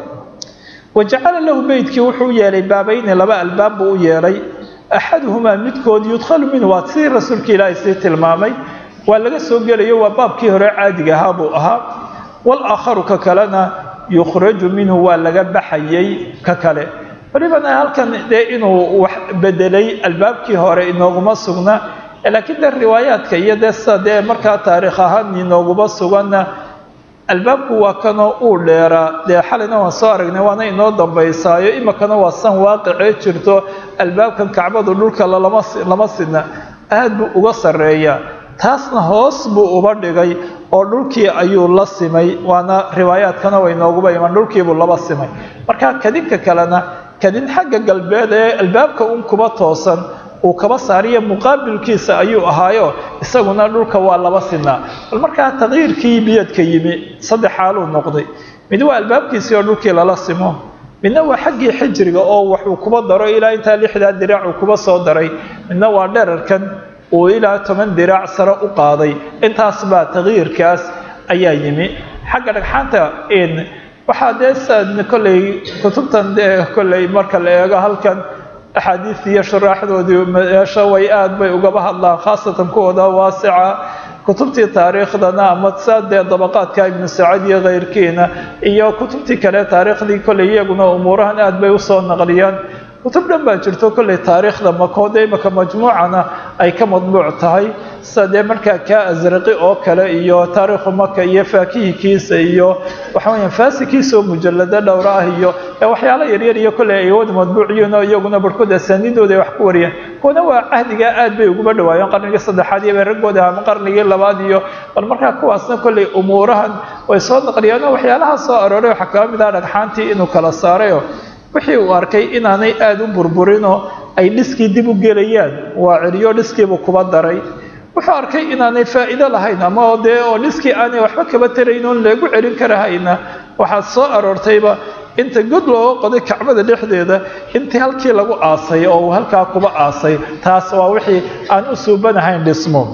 وجعل له بيت كي وحو يالي بابين لبا الباب بو يالي أحدهما متكود يدخل من واتسير رسول كلا يسيت المامي ولا سوق يلي وباب كي هرع عادي هابو أها والآخر ككلنا يخرج منه ولا بحيي ككله ولكن هل كان إنه بدلي الباب كي هراء إنه مصغنا لكن الروايات كي يدسا ده مركا تاريخها إنه مصغنا الباب هو كانوا أوليرا ده حالنا وصارنا وانا إنه ضبيسايو إما كانوا وصان واقعي شرطو الباب كان كعبة دلولك لمصنا أهد بأغسر رأيا taasna hoos buu uba dhigay oo dhulkii ayuu la simay waana riwaayaadkana way nooguba iman dhulkii buu laba simay marka kadinka kalena kadin xagga galbeed ee albaabka kuba toosan uu kaba saariyo muqaabilkiisa ayuu ahaayo isaguna dhulka waa laba sinaa marka taqriirkii biyadka yimi saddex xaal uu noqday mid waa albaabkiisa oo dhulkii la simo midna waa xaggii xijriga oo wuxuu kuba daro ilaa inta 6 dirac uu kuba soo daray midna waa dhererkan وإلى 8 دراع سرا وقاضي انت أصبح تغيير كاس أيامي حق حتى إن وحادث كل كتبتن كل مركل هل كان أحاديث يشرح شويات بيوجبها الله خاصة كودا واسعة كتبتي تاريخ دنا متصاد طبقات كابن سعدي غير كينا إياه كتبتي كلا تاريخ دي كل يجونا أمورها ناد بيوصل نقليان كتب لما جرتو كل تاريخ لما كودي مجموعنا أي كمطبوع تهي سادة مركا كأزرقي أو كلا إيو تاريخ مكة يفاكيه كيس إيو وحوين فاسي كيسو مجلدة دوراه إيو وحيالا يريد كل إيواد مطبوعيون يوغنا بركودة سندو دي وحكوريا كونا وعهدي آد بيوغو بدوا ينقرن قصد حادية بيرقو ده مقرن يلباديو والمركا كواسنا كل أمورها ويصاد قريانا وحيالها صاروا وحكام ذلك حانتي إنو كلا صاريو wixii uu arkay inaanay aad u burburino ay dhiskii dib u gelayaan waa ciriyo dhiskiiba kuba daray wuxuu arkay inaanay faa'iido lahayn ama oo dhiskii aanay waxba kaba tarayn oo lagu celin karahayna waxa soo aroortayba inta god loo qoday kacbada dhexdeeda intii halkii lagu aasay oo halka kuba aasay taas waa wixii aan u suubanahayn dhismo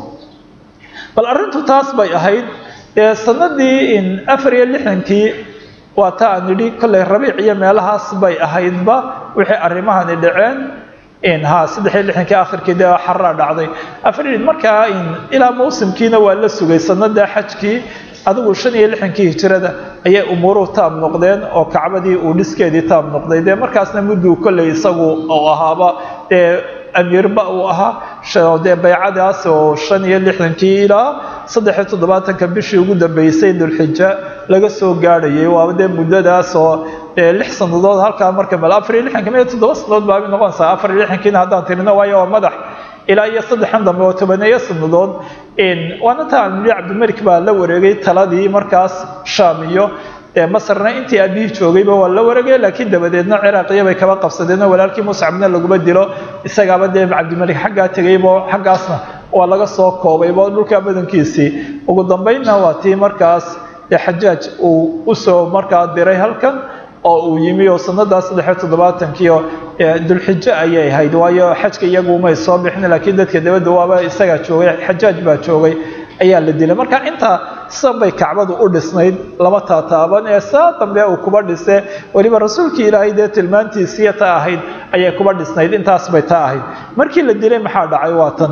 bal arintu taas bay ahayd sanadii in 64kii واتان يدي كل ربيع يمالها صبي أهيدبا وحي أرمها ندعين إن ها صدحين لحن كآخر كده حرر دعضي أفريد مركا إن إلى موسم كينا ولا سوي سند حجكي هذا وشني لحن كيه ترى أي أموره تام نقدين أو كعبدي ونسكي دي تام نقدين ده مركز نمدو كل يسوي أو أهابا أمير بقوها شو ده بيعداس وشني لحن كيلا صدحين تضباطا كبيش يوجد بيسيد الحجة لقصو قاري وابد مدة سو لحسن ضد هالك مركب الأفري لحن كمية تدوس ضد باب النقاط أفري لحن كنا هذا ترينا ويا ومدح إلى يصدح عندما وتبني يصد ضد إن وأنا تعلم عبد الملك بالورقي تلادي مركز شاميو مصرنا أنت أبيه شوقي ولا ورقي لكن ده بدينا عراقية بكبا قفصدنا ولكن مسعبنا اللي قبدله استجاب ده عبد الملك حاجة تجيبه حاجة أصلا ولا قصة قوي يبغى كابدن كيسي وقدام بيننا واتي مركز حجاج وأسو مركز ديري هالكن أو يمي وصلنا صدحت ضباطن كيو ذو الحجة أيه هاي دوايا حج كي يقوم يصاب إحنا لكن ده كده دوابا استجاب شوي حجاج بشوي أيها الذين مركا أنت صبي كعبة أردسنيد لما تتابعن إسا تبدأ وكبر دسة ولما رسول كي إلهي ده تلمانتي سيئة أهيد أي كبر دسنيد أنت صبي تأهيد مركي الذين محاد عيواتا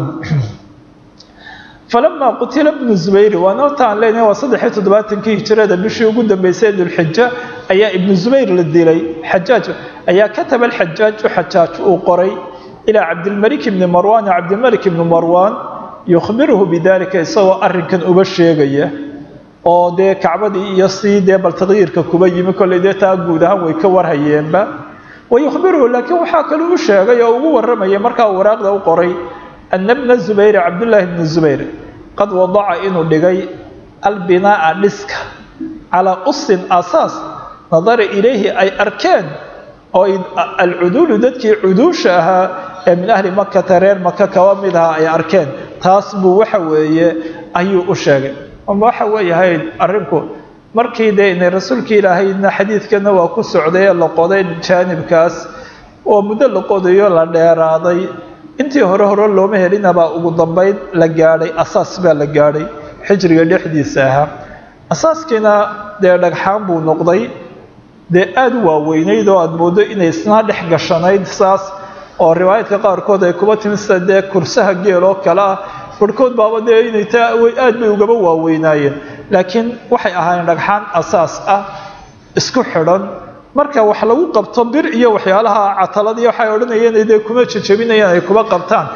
فلما قتل ابن الزبير ونوت عن لنا وصدحت دباتن كي ترى بشي وجود بيسيد الحجة أي ابن الزبير للديلي حجاج أي كتب الحجاج وحجاج وقري إلى عبد الملك بن مروان عبد الملك بن مروان يخبره بذلك سوى أركن أبشيغية أو ده كعبدي يصي ده بالتغيير ككوبي مكل ده تاجودها ويكور هينبا ويخبره لكن وحاكلوا الشيغية وورمي مركا وراق ده وقري أن ابن الزبير عبد الله بن الزبير قد وضع إنه لغي البناء لسك على أصل أساس nadara ilayhi ay arkeen oo alcuduulu dadkii cuduusha ahaa ee min ahli makata reer maka kaba mid aha ay arkeen taas buu waxa weeye ayuu u sheegay waxa weeyahay arrinku markii dee inay rasuulka ilaahayna xadiidkana waa ku socday la qoday jaanibkaas oo muddo la qodayo la dheeraaday intii hore looma helinaba ugu dambeyn la gaadhay asaas baa la gaadhay xijriga dhexdiisa ahaa asaaskiina dee dhagxaan buu noqday dee aad u waaweynayd oo aad moodo inay isna dhex gashanayd saas oo riwaayadka qaarkood ay kuba timid sida dee kursaha geel oo kale ah barhkood baaba dee inay taa aad bay ugaba waaweynaayeen laakiin waxay ahaayeen dhagxaan asaas ah isku xidhan marka wax lagu qabto bir iyo waxyaalaha cataladii waxay odhanayeen dee kuma jajabinayaan ay kuba qabtaan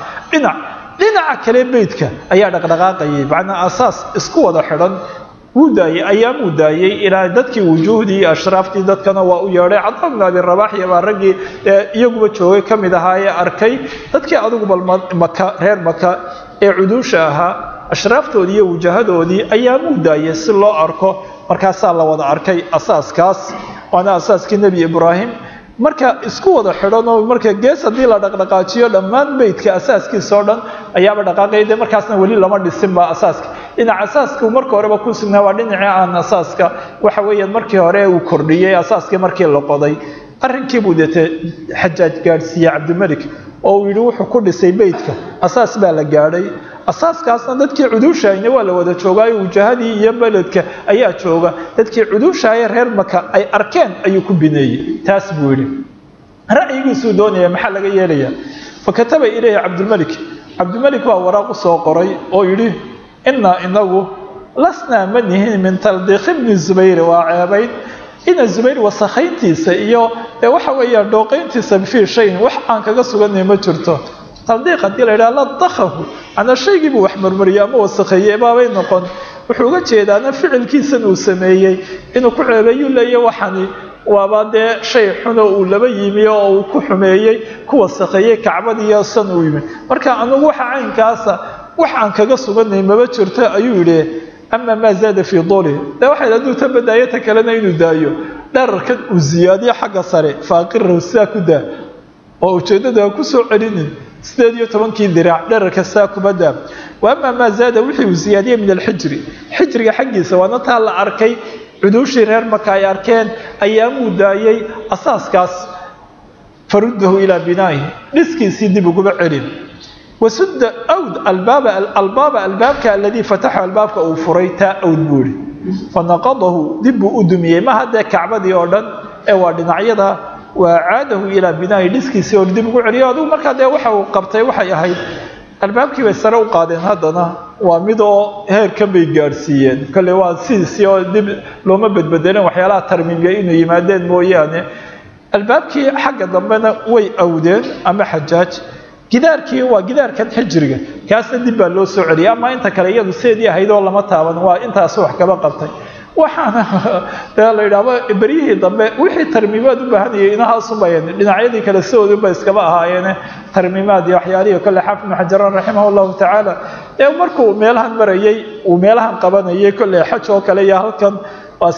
dhinaca kale beydka ayaa dhaqdhaqaaqayay macnaa asaas isku wada xidhan wuu daayey ayaamuu daayey ilaa dadkii wujuuhdii iyo ashraaftii dadkana waa u yeedhay Cabd ibn Abi Rabaah iyo raggii iyaguba joogay ka mid ahaa ee arkay dadkii adigu bal maka reer maka ee cuduusha ahaa ashraaftoodii iyo wujahadoodii ayaamuu daayey si loo arko markaasaa la wada arkay asaaskaas waana asaaskii nebi Ibraahim marka isku wada xidhan oo marka gees haddii la dhaqdhaqaajiyo dhammaan beydka asaaskiisa oo dhan ayaaba dhaqaaqayda markaasna weli lama dhisin baa asaaska dhinaca asaaska marka horeba ku sugnaa waa dhinaca aan asaaska waxa weeyaan markii hore uu kordhiyay asaaskii markii la qoday arrinkii buu deetay Xajaaj gaarsiiyay Cabdimalik oo uu yidhi wuxuu ku dhisay beydka asaas baa la gaadhay asaaskaasna dadkii cuduushayna waa la wada joogay wajahadii iyo beledka ayaa jooga dadkii cuduushaay reer maka ay arkeen ayuu ku bineeyay taas buu yiri ra'yigiisu doonaya maxaa laga yeelayaa fakataba ilayhi Cabdimalik waa waraaq soo qoray oo yidhi inagu lasna manihin min taldiq ibn Zubayr waa ceebayn ina Zubayr wasakhayntiisa iyo waxa weeyaan dhooqayntiisa fi shay wax aan kaga suganay ma jirto taldiiq hadii la yiraahdo dakhahu ana shaygiibu wax marmariyo ama wasakheeyay baabay noqon wuxuu uga jeedaa ficilkiisa uu sameeyay inuu ku ceebayo leeyahay waxani waaba dee shay xun oo uu laba yimi oo uu ku xumeeyay ku wasakheeyay kacbadii iyo san uu yimi marka anagu waxa caynkaasa wax aan kaga suganay ma jirto ayuu yiri ama ma zaada fi duli waxa la duu tabadaayata kalena inuu daayo dharka uu ziyaadiyo xagga sare faaqir rusakuda oo ujeedada ku soo celinin 18 diraac dharka saakubada wama ma zaada wixii uu ziyaadiyay min xijriga xaqiisa waana taa la arkay cuduushii reer maka ay arkeen ayaamuu daayay asaaskaas faruddahu ila binaahi dhiskiisii dib ugu celin وسد أود الباب الذي فتح الباب وفريت أود بوري فنقضه دب أدمي ما هذا كعبة يوردن أوردن عيدا وعاده إلى بناء ديسكي سيور دب عرياضه ما كان وحى وقبته وحى هاي الباب كي بيسروا قادين هذانا ومدو هير كم بيجارسيين كل واحد سيور دب لو ما بدنا وحيالات ترميمية إنه يمادين مويانه الباب كي حق ضمنا وي أودين أما حجاج gidaarkii waa gidaarkan xijriga kaasna dib baa loo soo celiyay ama inta kale iyadu seedii ahayd oo lama taaban waa intaas wax kaba qabtay waxaana la yiraahdo bariyii dambe wixii tarmiimaad u baahanayay inaha sumayeen dhinacyadii kale soo iskaba ahaayeen tarmiimaad iyo waxyaaliyo kale xafna xajaran rahimahullahu ta'ala markuu meelahan marayay uu meelahan qabanayay kale xaj oo kale iyo halkan waa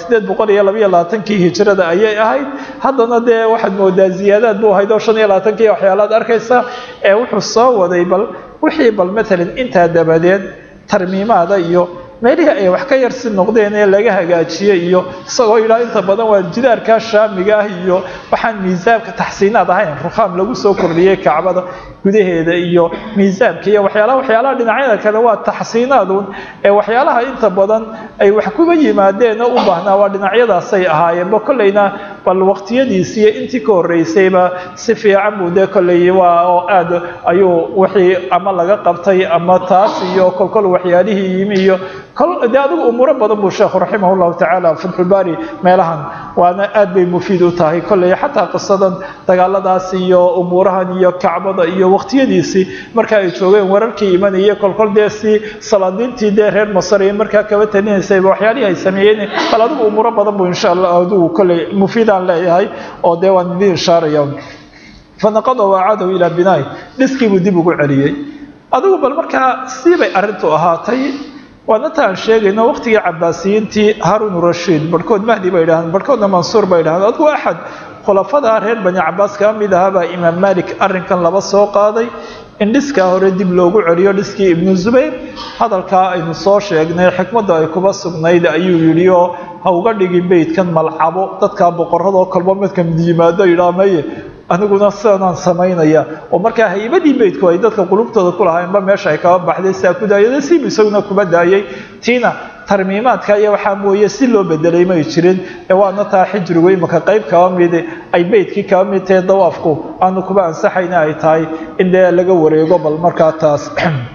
822 hijrada ayay ahayd haddana dee waxaad moodaa ziyaadaad buu ahayd oo 25 waxyaalaad arkaysa wuxuu soo waday bal wixii bal mesela inta dabadeed tarmiimaada iyo meelihii ay wax ka yarsi noqdeen ee laga hagaajiyay iyo isagoo ilaa inta badan waa jidaarka shaamiga ah iyo waxaan miisaabka taxsiinaad ahayn ruqam lagu soo kordhiyay kacbada gudaheeda iyo miisaabka iyo waxyaalaha dhinacyada kale waa taxsiinaadun ee waxyaalaha inta badan ay wax kuga yimaadeen u baahnaa waa dhinacyadaas ay ahaayeen kollayna bal waqtiyadiisii intii ka horeysayba si fiican buu de kollay waa oo aad ayuu wixii ama laga qabtay ama taas iyo kolkol waxyaalihii yimi iyo kol adigu umuro badan buu sheekhu rahimahullahu ta'ala fathul bari meelahan waana aad bay mufiid u tahay kollay xataa qisadan dagaaladaas iyo umurahan iyo kacbada iyo waqtiyadiisii marka ay joogeen wararkii imanayay kolkol deesi salaadintii de reer Masar ee marka kaba talinaysay waxyaalihii ay sameeyeen bal adigu umuro badan buu insha Allah adigu kollay mufiid aan leeyahay oo deewan idin shaarayo fanaqada wa'ada ila binaa'i diskii buu dib ugu celiyay adigu bal marka siibay arintu ahaatay waana taan sheegayno waqtigii cabaasiyiintii haarun rashiid barhkood mahdi bay idhahdeen barhkoodna mansuur bay idhahdeen adgu axad khulafada reer bani cabaas ka mid ahaabaa imaam malik arrinkan laba soo qaaday in dhiskaa hore dib loogu celiyo dhiskii ibnu zubayr hadalkaa aynu soo sheegnay xikmadda ay kuba sugnayd ayuu yidhi oo ha uga dhigin beydkan malcabo dadkaa boqoradoo kolba midka mid yimaado idhaamaye aniguna sidanaan samaynaya oo markaa haybadii beydku ay dadka qulubtooda ku lahaynba meesha ay kaba baxday sidaa ku daayada siib isaguna kuba daayay tiina tarmiimaadka iyo waxaa mooye si loo bedelay may jirin ee waana taa xijrigu imaka qayb kaba mid ay beydkii kaba mid tahay dawaafku aanu kuba ansaxayna ay tahay in dee laga wareego bal markaa taas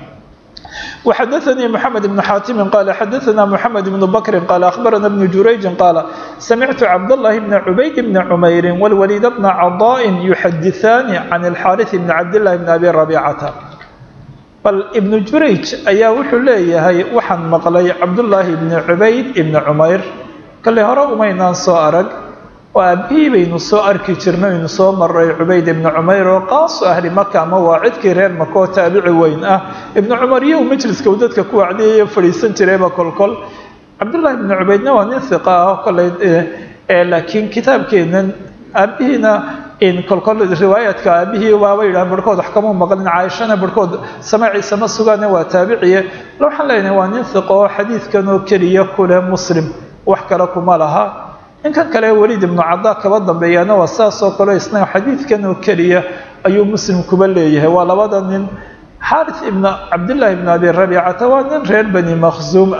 وحدثني محمد بن حاتم قال حدثنا محمد بن بكر قال أخبرنا ابن جريج قال سمعت عبد الله بن عبيد بن عمير والوليد بن عضاء يحدثان عن الحارث بن عبد الله بن أبي ربيعة ابن جريج أيا وحليه هي وحن مقلي عبد الله بن عبيد بن عمير قال لي هرا أمينا صارق وأبي بين الصور كتيرنا ينصو مرة عبيد بن عمير وقاص أهل مكة مواعيد كرير مكة تابع وين ابن عمر يوم مجلس كودتك كوعدية فريسن تريبا كل عبد الله بن عبيد نوان ثقة كل لكن كتاب كينن أبينا إن كل روايات كأبيه وويلا بركود حكموا مقلنا عايشنا بركود سمعي سما سجان وتابعية لو حلينا وان ثقة حديث كانوا كريه كل مسلم وحكى لكم لها إن كان كلا وليد بن عضاء كبضا بيانا وساس وقال إسناد حديث كانوا كريه أي مسلم كبليه ولا بدن من حارث ابن عبد الله بن أبي الربيعة وان غير بني مخزوم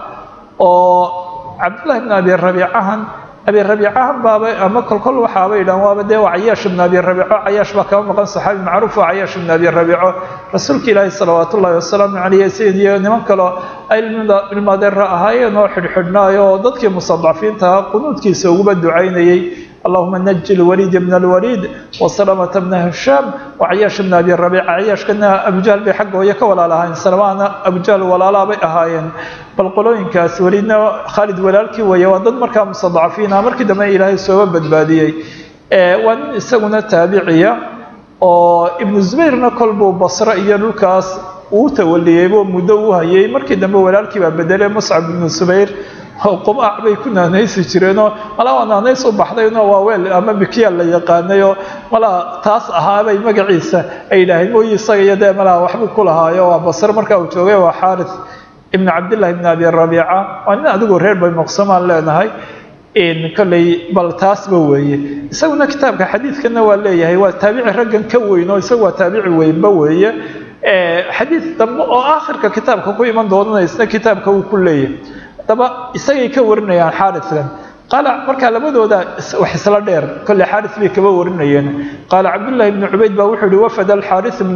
أو عبد الله بن أبي الربيعة أبي الربيعة بابا أما كل وحابي لهم وابده وعياش بن أبي الربيعة عياش بكام مقام صحابي معروف وعياش بن أبي الربيعة رسولك الله صلوات الله والسلام عليه سيدي نمان كلا أي المدرة هاي نوح الحدنا ضدك مصدعفين تها قنوت كي سووا الدعيني اللهم نجي الوليد من الوليد وسلامة بن هشام وعياش بن أبي الربيعة عياش كنا أبو جهل بحقه ويك ولا لهاين سلمان أبو جهل ولا لا بهاين بالقلوين كاس وليدنا خالد ولالك ويوضد مركا مستضعفين مركا دم إلهي سوى بدبادية وان استغنى تابعية ابن الزبير نقلبه بصرة يلوكاس وتوليه ومدوها يي مركا دم ولالك بدل مصعب بن الزبير قبعة bay ku naanaysi jireen wala naanays u baxdayna waa weel ama bikiya la yaqaanayo wala taas ahaabay magaciisa ay ilaahay mooyay isaga yaday mala waxba ku lahaayo waa basar marka uu joogay waa Harith ibn Abdullah ibn Abi Rabi'a oo adigu reer bay maqsamaan leenahay in kale bal taas ba weeye isaguna kitaabka xadiiskana waa leeyahay waa taabici raggan ka weyn oo isagu waa taabici weyn ba weeye xadiis dambe oo aakhirka kitaabka ku iman doonana isna kitaabka uu ku leeyahay طبعا isagay ka warinayaan xaarithkan qala marka labadooda wax isla dheer kulli xaarith bay ka warinayeen qala abdullah ibn ubayd ba wuxuu yiri wafad al harith ibn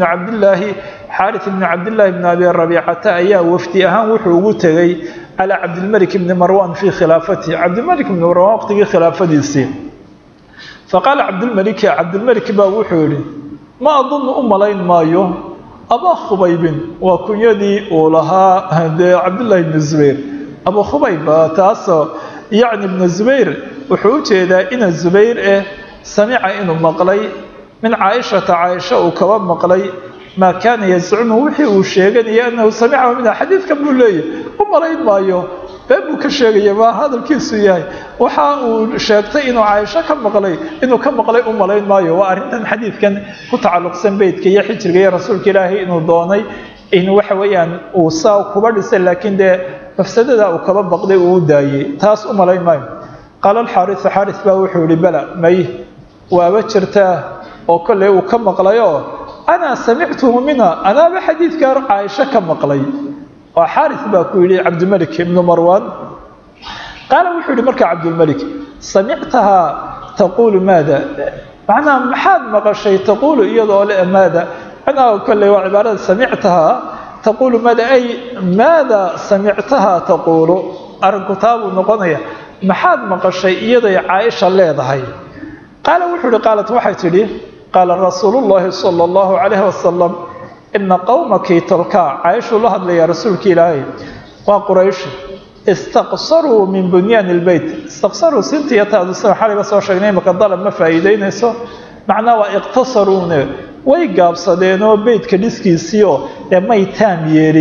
abdullah ibn abi rabi'ata ayaa wafdi ahaan wuxuu ugu tagay ala abdul malik ibn marwan fi khilaafati abdul malik ibn marwan waqtigii khilaafadiisii faqala abdul malik ba wuxuu yiri ma adun umalayn maayo aba khubayb wa kunyadi ulaha abdullah ibn zubayr أبو خبيب تاسو يعني ابن الزبير وحوجه إن الزبير سمع إنه مقلي من عائشة وكواب مقلي ما كان يزعمه وحي وشيغني أنه سمعه من حديث كم لي ومرين مايو بابك الشيغي ما هذا الكيس وياي وحا وشيغتي إنه عائشة كم مقلي إنه كم مقلي ومرين مايو وأرنت الحديث كان متعلق سنبيت كي يحجر رسولك إلهي إنه ضاني إنه وحويان وصاو كبار لكن ده مفسدة وكبا بقدي وداي تاس أمالي ماي قال الحارث با وحولي بلا ماي وابتشرته وكل وكم مقليو أنا سمعته منها أنا بحديث كار عائشة كم مقلي وحارث با كولي عبد الملك بن مروان قال وحولي مركع عبد الملك سمعتها تقول ماذا معنى محاد مقشي تقول إيضا ماذا أنا كل عبارة سمعتها تقول ماذا أي ماذا سمعتها تقول أركتاب نقضية محاد مقشي يضي عائشة الليضهي قال وحولي قالت وحيت لي قال رسول الله صلى الله عليه وسلم إن قومك تركع عائشة الله لي رسولك إلهي وقريش استقصروا من بنيان البيت استقصروا سنتي يتعد السنة حالي بس وشغنين مكالظالم ما فايدين معناه اقتصرون way gaabsadeen oo beedka dhiskiisiyo may taam yeelin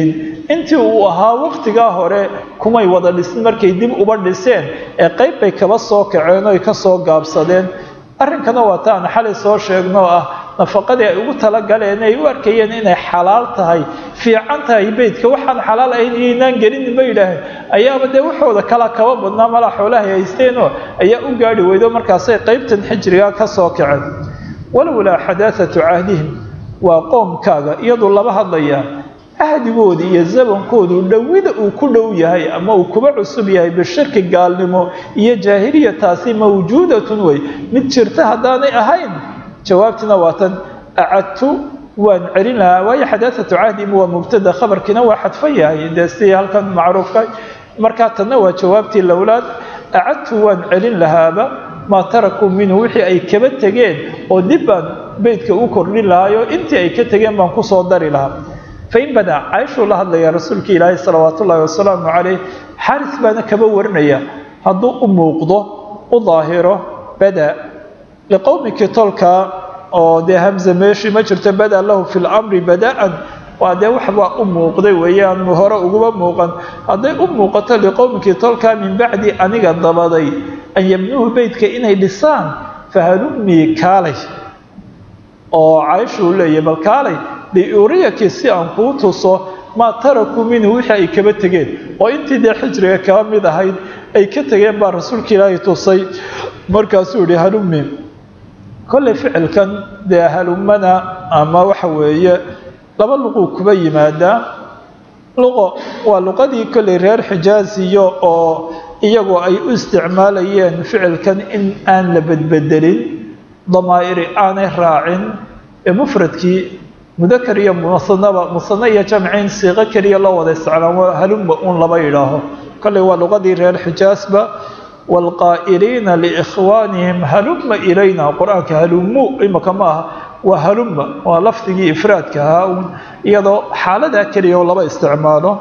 intii uu ahaa waqtigaa hore kumay wada dhisin markay dib uba dhiseen ee qayb bay kaba soo kaceen oo ay ka soo gaabsadeen arrinkana waa taan xalay soo sheegno ah nafaqadii ay ugu talagaleen ay u arkayeen inay xalaal tahay fiican tahay beydka waxaan xalaal ahayn inaan gelin ma yidhaaheen ayaaba dee waxooda kala kaba badnaa mala xoolaha haysteenoo ayaa u gaadhi weydo markaasay qaybtan xijriga ka soo kaceen walowlaa xadaahatu cahdihim waa qoomkaaga iyadoo laba hadlayaa ahdigoodii iyo zamankoodu dhowida uu ku dhow yahay ama uu kuba cusub yahay bishirki gaalnimo iyo jaahiliya taasi mawjuudatun wey mid jirta haddaanay ahayn jawaabtina waa tan acadtu waan celin lahaa waayo xadaahatu cahdihim waa mubtada khabarkiina waa xadfan yahay dee si halkan macruufka markaa tanna waa jawaabtii lowlaad acadtu waan celin lahaaba maa tarakuu minhu wixii ay kaba tegeen oo dib baan beydka u kordhin lahaayo intii ay ka tegeen baan kusoo dari lahaa fain badaa caaishuu la hadlayaa rasuulkii ilaahay salawaatu ullaahi wasalaamu calayh xaaris baana kaba warinaya hadduu u muuqdo u daahiro bada liqowmikii tolkaa oo dee hamza meeshii ma jirto bada lahu fi lamri bada'an waa dee waxbaa u muuqday weeyaan hore uguma muuqan hadday u muuqato liqowmikii tolkaa min bacdi aniga dabaday an yabnuuhu beydka inay dhisaan fahalumii kaalay oo caaishuu leeyahy bal kaalay liuriyaki si aan kuu tuso maa tarakuu minhu wixii ay kaba tegeen oo intii dee xijriga kaba mid ahayd ay ka tegeen baa rasuulka ilaahay tusay markaasuu yihi halumi kolley ficilkan dee halumana ama waxa weeye laba luquu kuba yimaadaa luqo waa luqadii kolley reer xijaaziyo oo iyagoo ay u isticmaalayeen ficilkan in aan la bedbedelin damaa'iri aanay raacin ee mufradkii mudakar iyo musane iyo jamciin siiqo keliya loo wada isticmaalo halumma un laba yidhaaho kolley waa luqadii reer xijaasba waalqaa'iliina liikhwaanihim halumma ilayna qur-aanka halummu imaka ma aha waa halumma waa lafdigii ifraadka ahaa un iyadoo xaaladaa keliya oo laba isticmaalo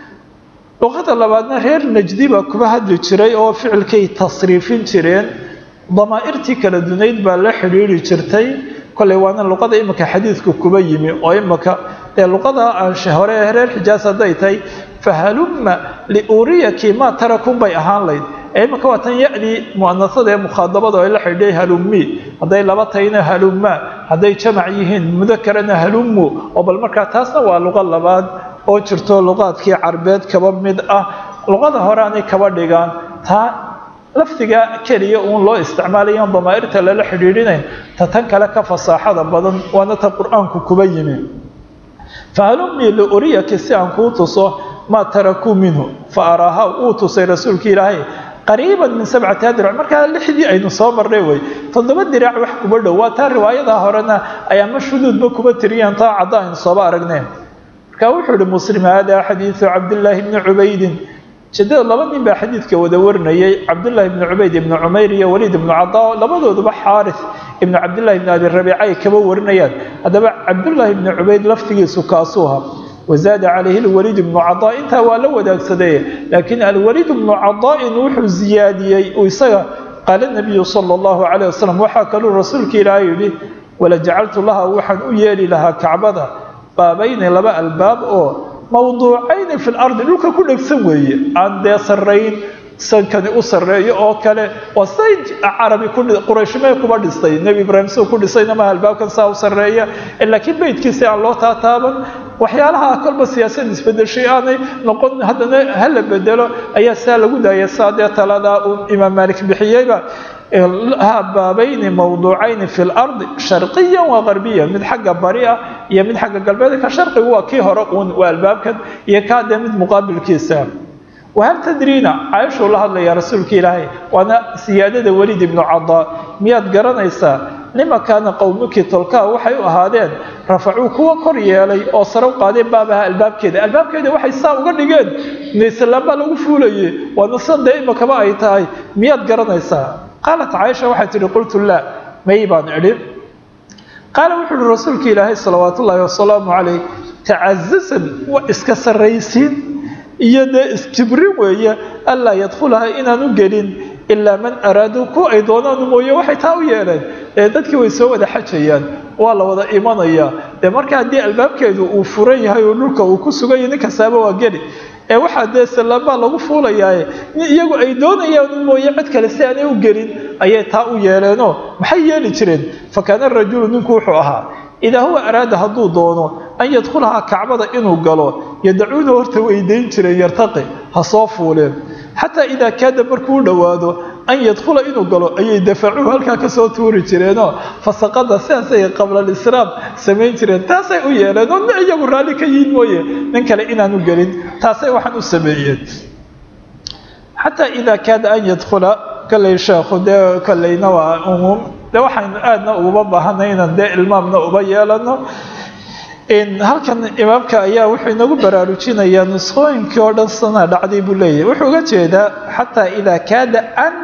luqada labaadna reer najdi baa kuba hadli jiray oo ficilkay tasriifin jireen damaa'irtii kala dunayd baa la xidhiiri jirtay kolley waana luqada imika xadiidku kuba yimi oo imika dee luqada aanshe hore reer xijaas hadday tahay fahalumma liuriyaki maa tarakun bay ahaan layd ee imika waa tan ya-dii mu'anasada ee mukhaadabada ay la xidhiidhay halummi hadday laba tahayna halumma hadday jamac yihiin mudakarana halummu oo bal markaa taasna waa luqa labaad oo jirto luqaadkii carbeed kaba mid ah luqada hore aanay kaba dhigaan taa lafdiga keliya uun loo isticmaalayan damaa'irta lala xidhiidhinayn ta tan kale ka fasaaxada badan waana ta qur-aanku kuba yimi fahalumii liuriyaki si aan kuu tuso maa tarakuu minhu fa araaha uu tusay rasuulkii ilaahay qariiban min 7 dirac markaa 6dii aynu soo marnay wey 7 dirac wax kuba dhow waa taa riwaayada horena ayaa mashuduudba kuba tiriyaan taa cadda aynu sooba aragneen markaa wuxuu yihi muslim hada xadiidu cabdillaahi bni cubaydin jadada laba nin baa xadiidka wada warinayay cabdullaahi ibni cubayd ibni cumayr iyo waliid ibnu cadaa labadooduba xaaris ibnu cabdillahi ibni abi rabiica ay kaba warinayaan haddaba cabdullaahi ibni cubayd laftigiisu kaasuu ha wazaada calayhi alwaliid ibnu cadaa intaa waa la wadaagsaday laakiin alwaliid ibnu cadaain wuxuu ziyaadiyey uu isaga qaala nabiyu sala allahu calayh wasalam waxaa kaluu rasuulka ilaahay yidhi wala jacaltu laha waxaan u yeeli lahaa kacbada baabayni laba albaab oo mawduucayni fi lardi dhulka ku dhegsan weeye aan dee sarrayn sankani u sarreeyo oo kale waa say carabi qurayshimee kuba dhistay nebi ibraahim siduu ku dhisayna maha albaabkan saa u sarreeya laakiin beydkiisi aan loo taataaban waxyaalaha kolba siyaasad isbedeshay aanay noqon haddana hala bedelo ayaa saa lagu daaya saa dee taladaa uu imaam maalik bixiyeyba baabayni mawduucayni fi lardi sharqiyan wa garbiyan mid xagga bari ah iyo mid xagga galbeed ka sharqigu waa kii hore uun waa albaabkan iyo kaa dee mid muqaabilkiisa wahal tadriina caaishuu la hadlayaa rasuulka ilaahay waana siyaadada waliid ibnu cadaa miyaad garanaysaa lima kaana qowmuki tolkaa waxay u ahaadeen rafacuu kuwa kor yeelay oo sare u qaadeen baabaha albaabkeeda waxay saa uga dhigeen miislaan baa lagu fuulayey waana san dee imakaba ay tahay miyaad garanaysaa qaalat caaisha waxay tihi qultu laa may baan idhi qaala wuxuu uhi rasuulka ilaahay salawaat ullaahi wasalaamu calayh tacazusan waa iska sarraysiin iyo dee iskibri weeye allaa yadkhulaha inaan u gelin ilaa man araaduu ku ay doonaan mooye waxay taa u yeeleen dadkii way soo wada xajayaan waa la wada imanayaa dee marka haddii albaabkeedu uu furan yahay oo dhulka uu ku sugan yahay nin kastaaba waa geli waxaa dee salaambaa lagu fuulayaaye iyagu ay doonayaan mooye cid kale si aanay u gelin ayay taa u yeeleenoo maxay yeeli jireen fa kaana rajulu ninku wuxuu ahaa idaa huwa araada hadduu doono an yadkhulahaa kacbada inuu galo yadacuuna horta weydayn jireen yartaqi ha soo fuuleen xataa idaa kaada markuu dhowaado an yadkhula inuu galo ayay dafacuhu halkaa ka soo tuuri jireenoo fasaqada sidaasay qabla alisraam samayn jireen taasay u yeeleen oo nin iyagu raalli ka yihin mooye nin kale inaanu gelin taasay waxaan u sameeyeen xataa idaa kaada an yadkhula kallay sheekhu dee kallayna waa umuum dee waxaynu aadna uguba baahanay inaan dee ilmaamna uba yeelano halkan imaamka ayaa wuxuu inagu baraarujinayaa nusqooyinkii oo dhan sana dhacday buu leeyahay wuxuu uga jeedaa xataa idaa kaada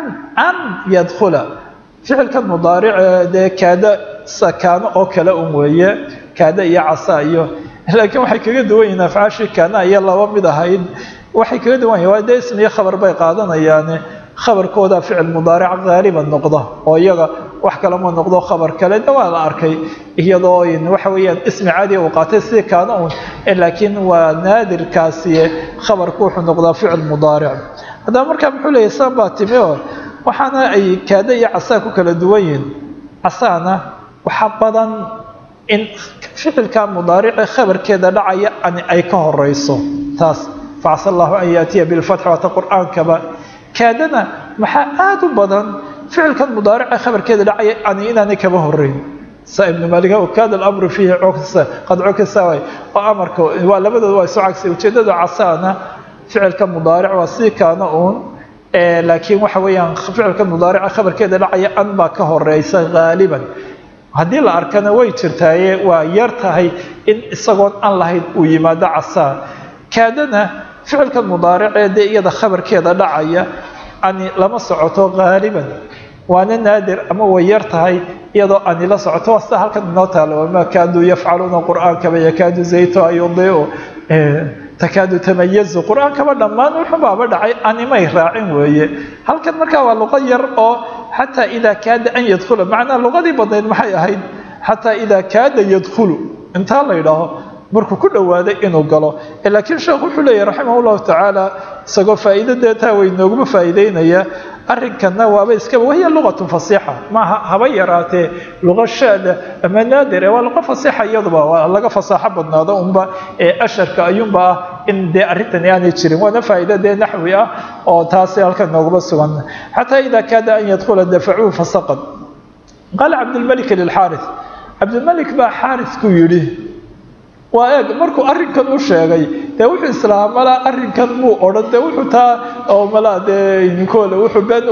an yadkhula ficilkan mudaarice dee kaada sakaano oo kale un weeye kaada iyo casa iyo laakiin waxay kaga duwan yihiin afcaashii kaana ayaa laba mid ahayd waxay kaga duwan yihin waa dee ism iyo khabar bay qaadanayaane khabarkooda ficil mudaaric qaaliban noqda oo iyaga wax kale ma noqdo khabar kale waa la arkay iyadoo waxa weeyaan ismi caadi uu qaatay si kaana un laakiin waa naadirkaasi khabarku wuxuu noqdaa ficil mudaaric haddaba markaa muxuu leeyahay sabaa timi oo waxaana ay kaada iyo casaa ku kala duwan yihiin casaana waxa badan in ficilka mudaarica khabarkeeda dhacaya ay ka horeyso taas facasa allahu an yaatiya bilfatxi waata qur-aankaba kaadana maxaa aada u badan ficilkan mudaarica khabarkeeda dhacaya inaanay kaba horeyn sa ibnu malik kaada alamru fiihi qad cukisa oo amarka waa labadooda waa isu cagsi ujeedada casaana ficilka mudaaric waa sii kaana uun laakiin waxa weeyaan ficilka mudaarica khabarkeeda dhacaya an baa ka horeysa haaliban haddii la arkana way jirtaaye waa yar tahay in isagoon an lahayn uu yimaado casaa kaadana ficilka mudaaricee dee iyada khabarkeeda dhacaya ani lama socoto haaliban waana naadir ama way yar tahay iyadoo ani la socoto waa sida halkan inoo taalo wamaa kaaduu yafcaluuna qur-aankaba yakaadu zayto ayudiiu takaadu tamayazu qur-aankaba dhammaan wuxubaaba dhacay animay raacin weeye halkan markaa waa luqo yar oo xataa idaa kaada an yadkhula macnaa luqadii badnayd maxay ahayd xataa idaa kaada yadkhulu intaa la yidhaaho markuu ku dhowaaday inuu galo laakiin sheekh wuxuu leeyahy raximah llahu tacaala isagoo faa'iido deetaa way nooguma faa'iideynaya arrinkanna waaba iskaba wahiya luqatun fasiixa maaha haba yaraatee luqa shaada ama naadir waa luqo fasiixa iyaduba waa laga fasaaxo badnaado unba asharka ayuunba ah in dee arrintani aanay jirin waana faa'iido dee naxwi ah oo taasi halkan nooguma sugan xataa idaa kaada an yadkhula dafacuuhu fasaqad qaala cabdulmalik lilxaaris cabdulmalik baa xaaris ku yidhi waa eeg markuu arrinkan u sheegay dee wuxuu islaama malaa arrinkan muu odhan dee wuxuu taa oo malaa dee ninkooda wuxuu been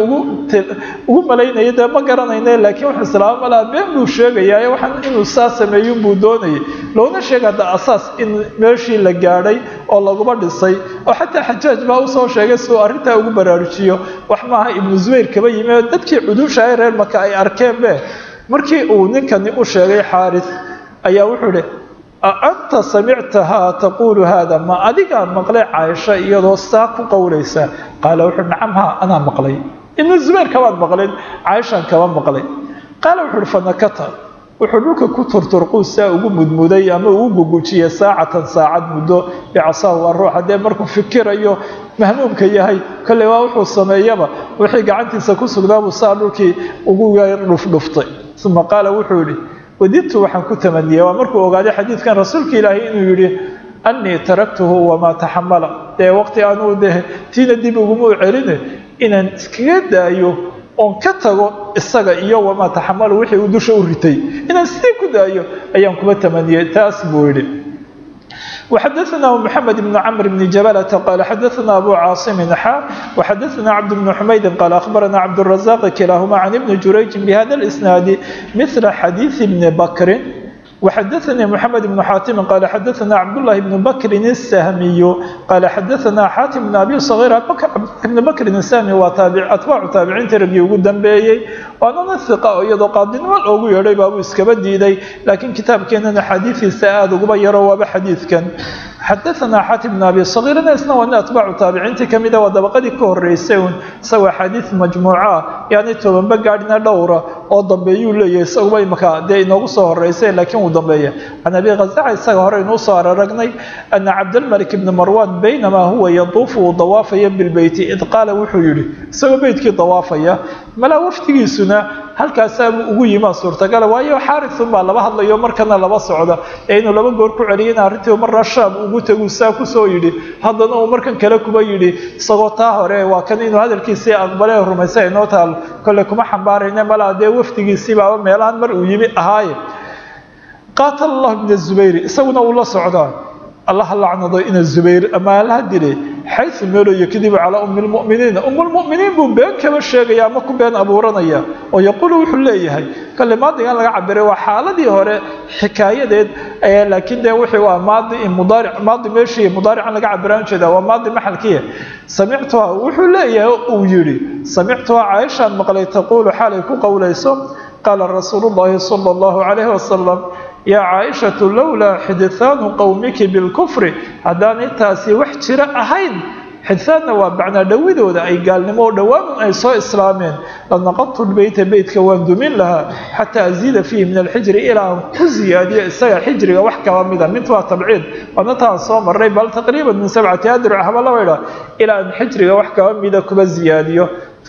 ugu malaynayay dee ma garanayna laakiin wuxuu islaama malaa been buu sheegayaaye waxaan inuu saa sameeyun buu doonayay loona sheega hadda asaas in meeshii la gaadhay oo laguba dhisay oo xataa xajaaj baa usoo sheegay si uu arrintaa ugu baraarujiyo wax maaha ibnu zubayr kaba yimi dadkii cuduushahay reer maka ay arkeenbe markii uu ninkani u sheegay xaaris ayaa wuxuu ihi anta samictahaa taquulu haada ma adigaa maqlay caaisha iyadoo saa ku qowlaysa qaala wuxuu nacam haa anaa maqlay ibnu zubayr kabaad maqlin caaishaan kaba maqlay qaala wuxuu uhi fanakata wuxuu dhulka ku turturquu saa ugu mudmuday ama ugu gugujiyay saacatan saacad muddo bicasaahu waa ruuxa dee markuu fikirayo mahmuumka yahay kolley waa wuxuu sameeyaba wixii gacantiisa ku sugnaabuu saa dhulkii ugu dhufdhuftay uma qaala wuxuu yidhi wadidtu waxaan ku tamaniyey waa markuu ogaaday xadiidkan rasuulka ilaahay inuu yidhi annii taraktuhu wamaa taxamala dee waqti aanuu de tiina dib uguma celine inaan iskaga daayo oon ka tago isaga iyo wamaa taxamala wixii uu dusha u ritay inaan sidii ku daayo ayaan kuma tamaniyey taas buu yidhi وحدثنا محمد بن عمرو بن جبلة قال حدثنا أبو عاصم وحدثنا عبد بن حميد قال أخبرنا عبد الرزاق كلاهما عن ابن جريج بهذا الإسناد مثل حديث ابن بكر وحدثني محمد بن حاتم قال حدثنا عبد الله بن بكر السهمي قال حدثنا حاتم بن أبي صغير ابن بكر السهمي وتابع أتباع تابعين تربيه قدام بيي وأنا الثقة يدو قادين والأوغو يري بابو اسكبدي دي لكن كتاب كان حديث سآد وقبير وبحديث كان حدثنا حاتم بن أبي صغير ناسنا وأن أتباع تابعين تكمدا ودبقدي كوريسون سوى حديث مجموعة يعني توبن بقعدنا دورة oo dambeeyuu leeyahay isagoo imaka day noogu soo horeysay laakiin uu dambeeyay anabi qazaca isaga hore inuu soo aragnay anna abd al-malik ibn marwan baynama huwa yadufu dawafaya bil bayt id qala wuxuu yiri isagoo baytkii dawaafaya mala waftigiisuna halkaas ugu yima suurtagal waayo xaarith baa laba hadlayo markana laba socda inuu laba goor ku celiyay arintii mar rashab ugu tagu saa ku soo yiri haddana uu markan kale kuba yiri isagoo taa hore waa kan inuu hadalkiisa aqbalay rumaysay inoo taal kale kuma xambaarayna mala waftigiisii baa meelaan mar uu yimi ahaaye qaatal Allah ibn Zubayr isaguna uu la socdaa Allah la'nado in Zubayr ama la dilay xayth meelo yakdibu ala ummul mu'minin buu been kaba sheegaya ama ku been abuuranaya oo yaqulu wuxuu leeyahay kalimaadkan laga cabiray waa xaaladii hore xikaayadeed laakiin de wuxuu waa maadi meeshii mudaarican laga cabiraan jeeda waa maadi maxalkiye samictuha wuxuu leeyahay uu yiri samictuha Aisha maqlay taqulu xalay ku qowlayso qala rasuulullaahi sallallahu alayhi wasallam يا عائشة لولا حدثان قومك بالكفر هذان تاسي وحجر أهين حدثان وبعنا دويدو أي قال نمو دوام أي صو إسلامين لنقضت البيت بيت كوان دمين لها حتى أزيد فيه من الحجر إلى أن كزي هذه الساعة حجر وحكا ومدى من توا تبعيد ونطع صوم الريب تقريبا من 7 أدرع حمل إلى أن حجر وحكا ومدى كبزي هذه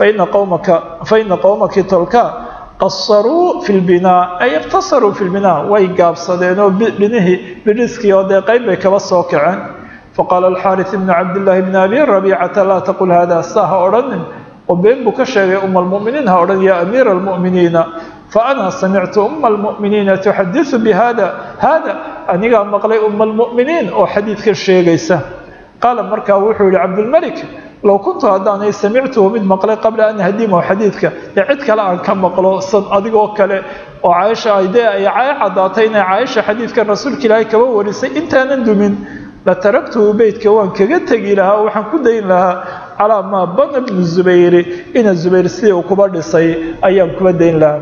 فإن قومك تلقى قصروا في البناء أي اقتصروا في البناء ويقاب صدينه بنه برزقه ودقيب كبصوكعا فقال الحارث بن عبد الله بن أبي ربيعة لا تقول هذا الساها أرن وبين بكشر أم المؤمنين هأرن يا أمير المؤمنين فأنا سمعت أم المؤمنين تحدث بهذا أني قال مقلي أم المؤمنين وحديث كالشيء ليس قال مركا وحو لعبد الملك لو كنت هذا سمعته من مقلي قبل أن هديمه حديثك يعدك الآن كم مقلو صد أدق وكله وعائشة أيديا يا عضاتين عائشة حديث كان رسول كلاي كبوريسي أنت نندمن لتركته بيت كوان كجتج لها وحن كدين لها على ما بن ابن الزبير إن الزبير سي وكبر الصي أيام كبدين لها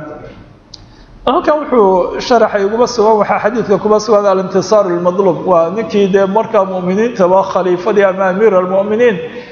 كان وحو شرح يقول بس هو حديث كبس هذا الانتصار المظلوم ونكي ده مركب مؤمنين تبع خليفة أمير المؤمنين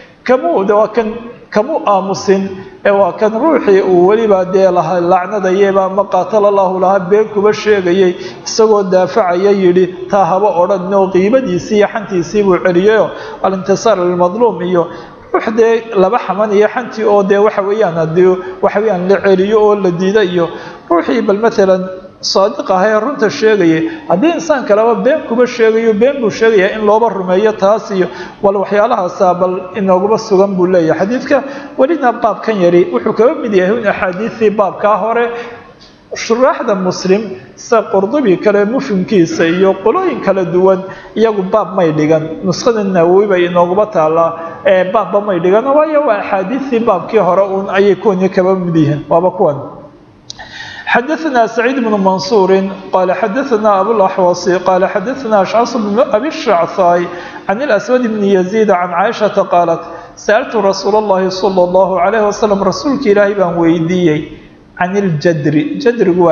كمو آمسين وكان روحي ولي بعد لها اللعنة ديما ما قاتل الله لها بينكم الشيء سوى الدافع يجري تاهوا أردنا وقيمة ديسي حنتي سيبو عليا الانتصار المظلوم وحده لبح من يحنتي أو ده وحويان ده وحويان لعليا أو الديدا روحي بالمثلا صادقة هي رنت الشيء هذا إنسان كلامه بين كم الشيء بين بالشيء إن لو برمية تاسي ولو حيالها سابل إنه بس سجن بولي حديثك ولينا باب كان يري وحكم بديه هنا حديث باب كهره شرح هذا مسلم سقرضبي كلام مفهوم كيس يقولون كلا دوان يقول باب ما يدقن نسخة النووي بين نقبة الله باب ما يدقن ويا حديث باب كهره أي يكون يكمل بديهن وبكون حدثنا سعيد بن منصور قال حدثنا أبو الأحوصي قال حدثنا أشعث بن أبي الشعثاء عن الأسود بن يزيد عن عائشة قالت سألت رسول الله صلى الله عليه وسلم رسولك إلهي بن ويديي عن جدر هو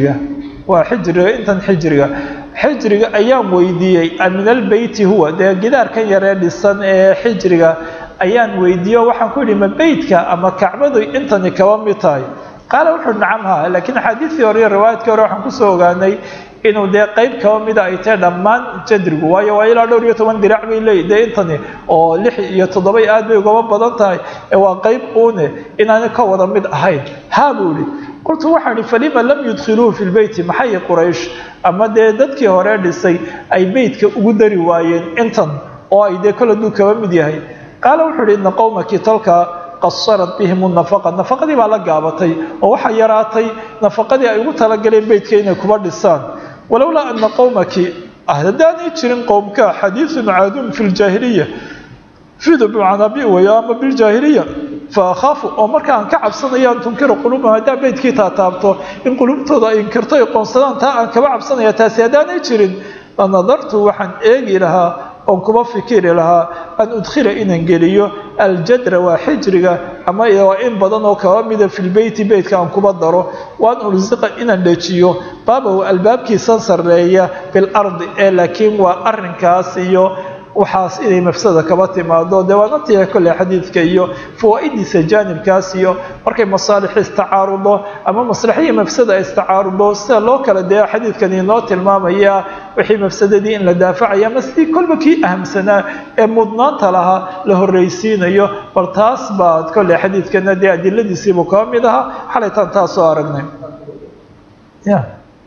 حجرة انت حجرة أيام ويديي من البيت هو ده جدار كان يرى للسن حجرة أيام ويديي وحن كل من بيتك أما كعبة انت نكوامتاي قال وحنا نعمها لكن حديث يوري رواية كروح كسوة غاني إنه ده قيب كوامدا أيتها دمان جدرج وإلى دور يتمن درع بيلي ده إنتني أو لح يتضبي آدم يقوم بدنتاي هو قيب أونه إن أنا كوضا مد هاي هابولي قلت وحني فلما لم يدخلوه في البيت محي قريش أما ده دتك هوري لسي أي بيت كوجد رواية إنتن أو إذا كل دو كوامدي هاي قال وحنا إن قومك تلك قصرت بهم النفقة دي بقى لقابتي وحيراتي نفقة دي أيقو تلقلين بيت كينا كبار لسان ولولا أن قومك أهداني تشرين قومك حديث عادم في الجاهلية في دبو عنابي وياما بالجاهلية فأخاف ومركا أن كعب صنيا تنكر قلوبهم هذا بيت كي تاتابتو إن قلوب توضا إنكرتو يقول صدان تا أن كعب صنيا تاسيادان يشرين فنظرت وحن إيجي لها أو كما فكر لها أن أدخل إن إنجليو الجدر وحجرها أما إذا إن بدنه كوامد في البيت بيت كان كبدره وأن أرزق إن الليتشيو بابه الباب كي سنسر لي في الأرض لكن وأرن كاسيو وحاس إلي مفسدة كباتي مادو دوانتي كل حديث كيو فوائدي جانب كاسيو مركي مصالح استعارضه أما مصلحية مفسدة استعارضه سلو كلا دي حديث كان ينوت المامية وحي مفسدة دي إن لدافع يا مسدي كل بكي أهم سنة مضنات لها له الرئيسين يو برتاس بعد كل حديث كان دي أدلة دي سيبو كامدها حالة تنتاسو أرقنا يا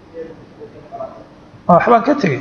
حبان كتري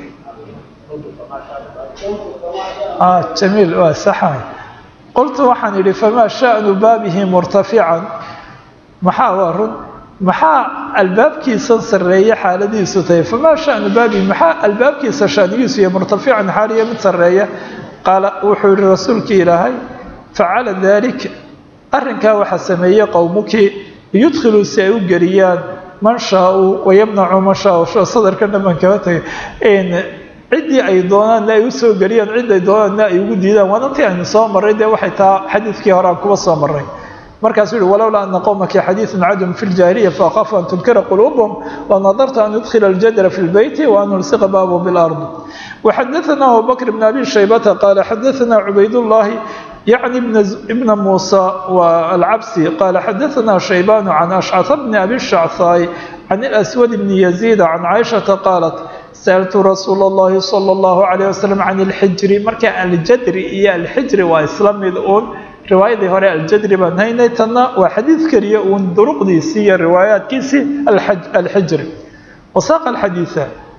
جميل صحيح قلت وحن فما شأن بابه مرتفعا محاور الباب كيس سرية حالدي ستي فما شأن بابه الباب كيس شانيس مرتفعا حاليا متسرية قال وحول الرسول كيلهي فعل ذلك أرنكا وحسمية قومك يدخل سيئو قريان من شاء ويمنع من شاء صدر كنا من كبته إن عدي أي دونان لا يسوي قريان عدي دونان لا يوجد إذا ونطي عن صامر إذا واحد حديث كهران كوا صامرين مركز ولولا أن قومك حديث عدم في الجاهلية فأخاف أن تنكر قلوبهم ونظرت أن يدخل الجدر في البيت وأن يلصق بابه بالأرض وحدثنا أبو بكر بن أبي شيبة قال حدثنا عبيد الله يعني ابن موسى والعبسي قال حدثنا شيبان عن أشعث بن أبي الشعثاء عن الأسود بن يزيد عن عائشة قالت سألت رسول الله صلى الله عليه وسلم عن الحجر مركا الجدر إيا الحجر وإسلام يدعون رواية هراء الجدر بنهينيتنا وحديث كريه وندرق دي سي الروايات كيسي الحجر وساق الحديث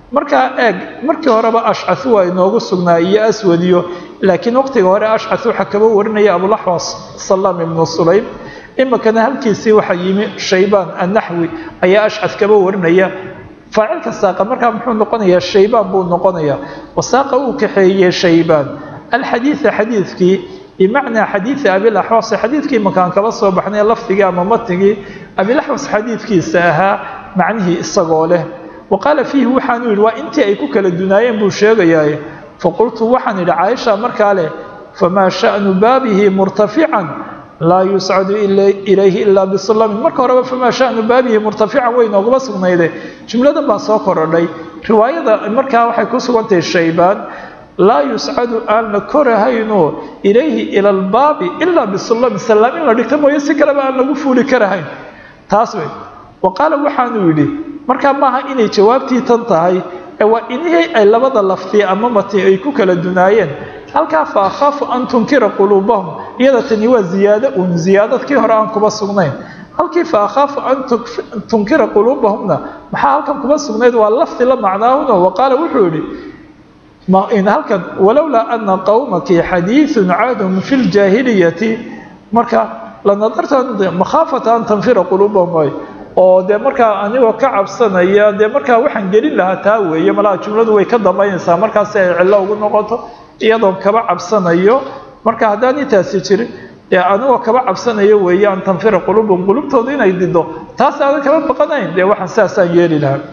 markii horeba ashcasu waa inoogu sugnaa iyo aswadiyo laakiin waqtiga hore ashcasu waxa kaba warinaya Abu Lahwas Sallam ibn Sulaym imakana halkiisii waxa yimi Shaybaan an-Nahwi ayaa ashcas kaba warinaya faacilka saaqa markaa muxuu noqonayaa Shaybaan buu noqonayaa wasaaqa uu kaxeeyay Shaybaan الحديث حديثكي بمعنى حديث أبي الأحوص حديثكي مكان كبا soo baxnay laftiga ama matigi أبي الأحوص حديثكيisa ahaa macnihi isagoo leh وقال فيه وحان وانت اي كلا دنايين بو شيغايا فقلت وحان الى عائشه مركاله فما شأن بابه مرتفعا لا يسعد اليه الا بالسلام marka horeba فما شأن بابه مرتفعا وين uga sugnayday jumladan baa soo korodhay riwaayada marka waxay ku sugantay Shaybaan لا يسعد أن كرهينه إليه إلى الباب إلا بالسلام السلام إلا دكتمو يسكر بأن نقفل كرهين تاسوي وقال وحان يلي marka maaha inay jawaabtii tan tahay waa inay ay labada lafti ama mati ay ku kala dunaayeen halka fa khafu an tunkira qulubahum iyada tani waa ziyaadadkii hore aan kuba sugnayn halkii fa khafu an tunkira qulubahumna maxaa halkan kuba sugnayd waa lafti la macnaahuna waqala wuxuu yiri ma in halkan walawla anna qawmaki hadithun aadum fil jahiliyati marka la nadarta makhafata an tanfira qulubahum oo de marka aniga ka cabsanaya de marka waxaan gelin lahaa taa weeye malaha jumladu way ka dambeeyaysaa markaas ay cilo ugu noqoto iyadoo kaba cabsanayo marka hadaan intaasi jirin de aniga kaba cabsanayo weeye aan tanfira qulubtooda inay dido taas aan kaba baqanayn de waxaan saasaan yeeli lahaa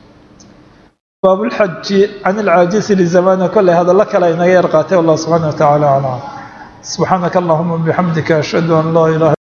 باب الحج عن العاجز لزمان كله هذا لك لا ينقاته الله سبحانه وتعالى على سبحانك اللهم وبحمدك أشهد أن لا إله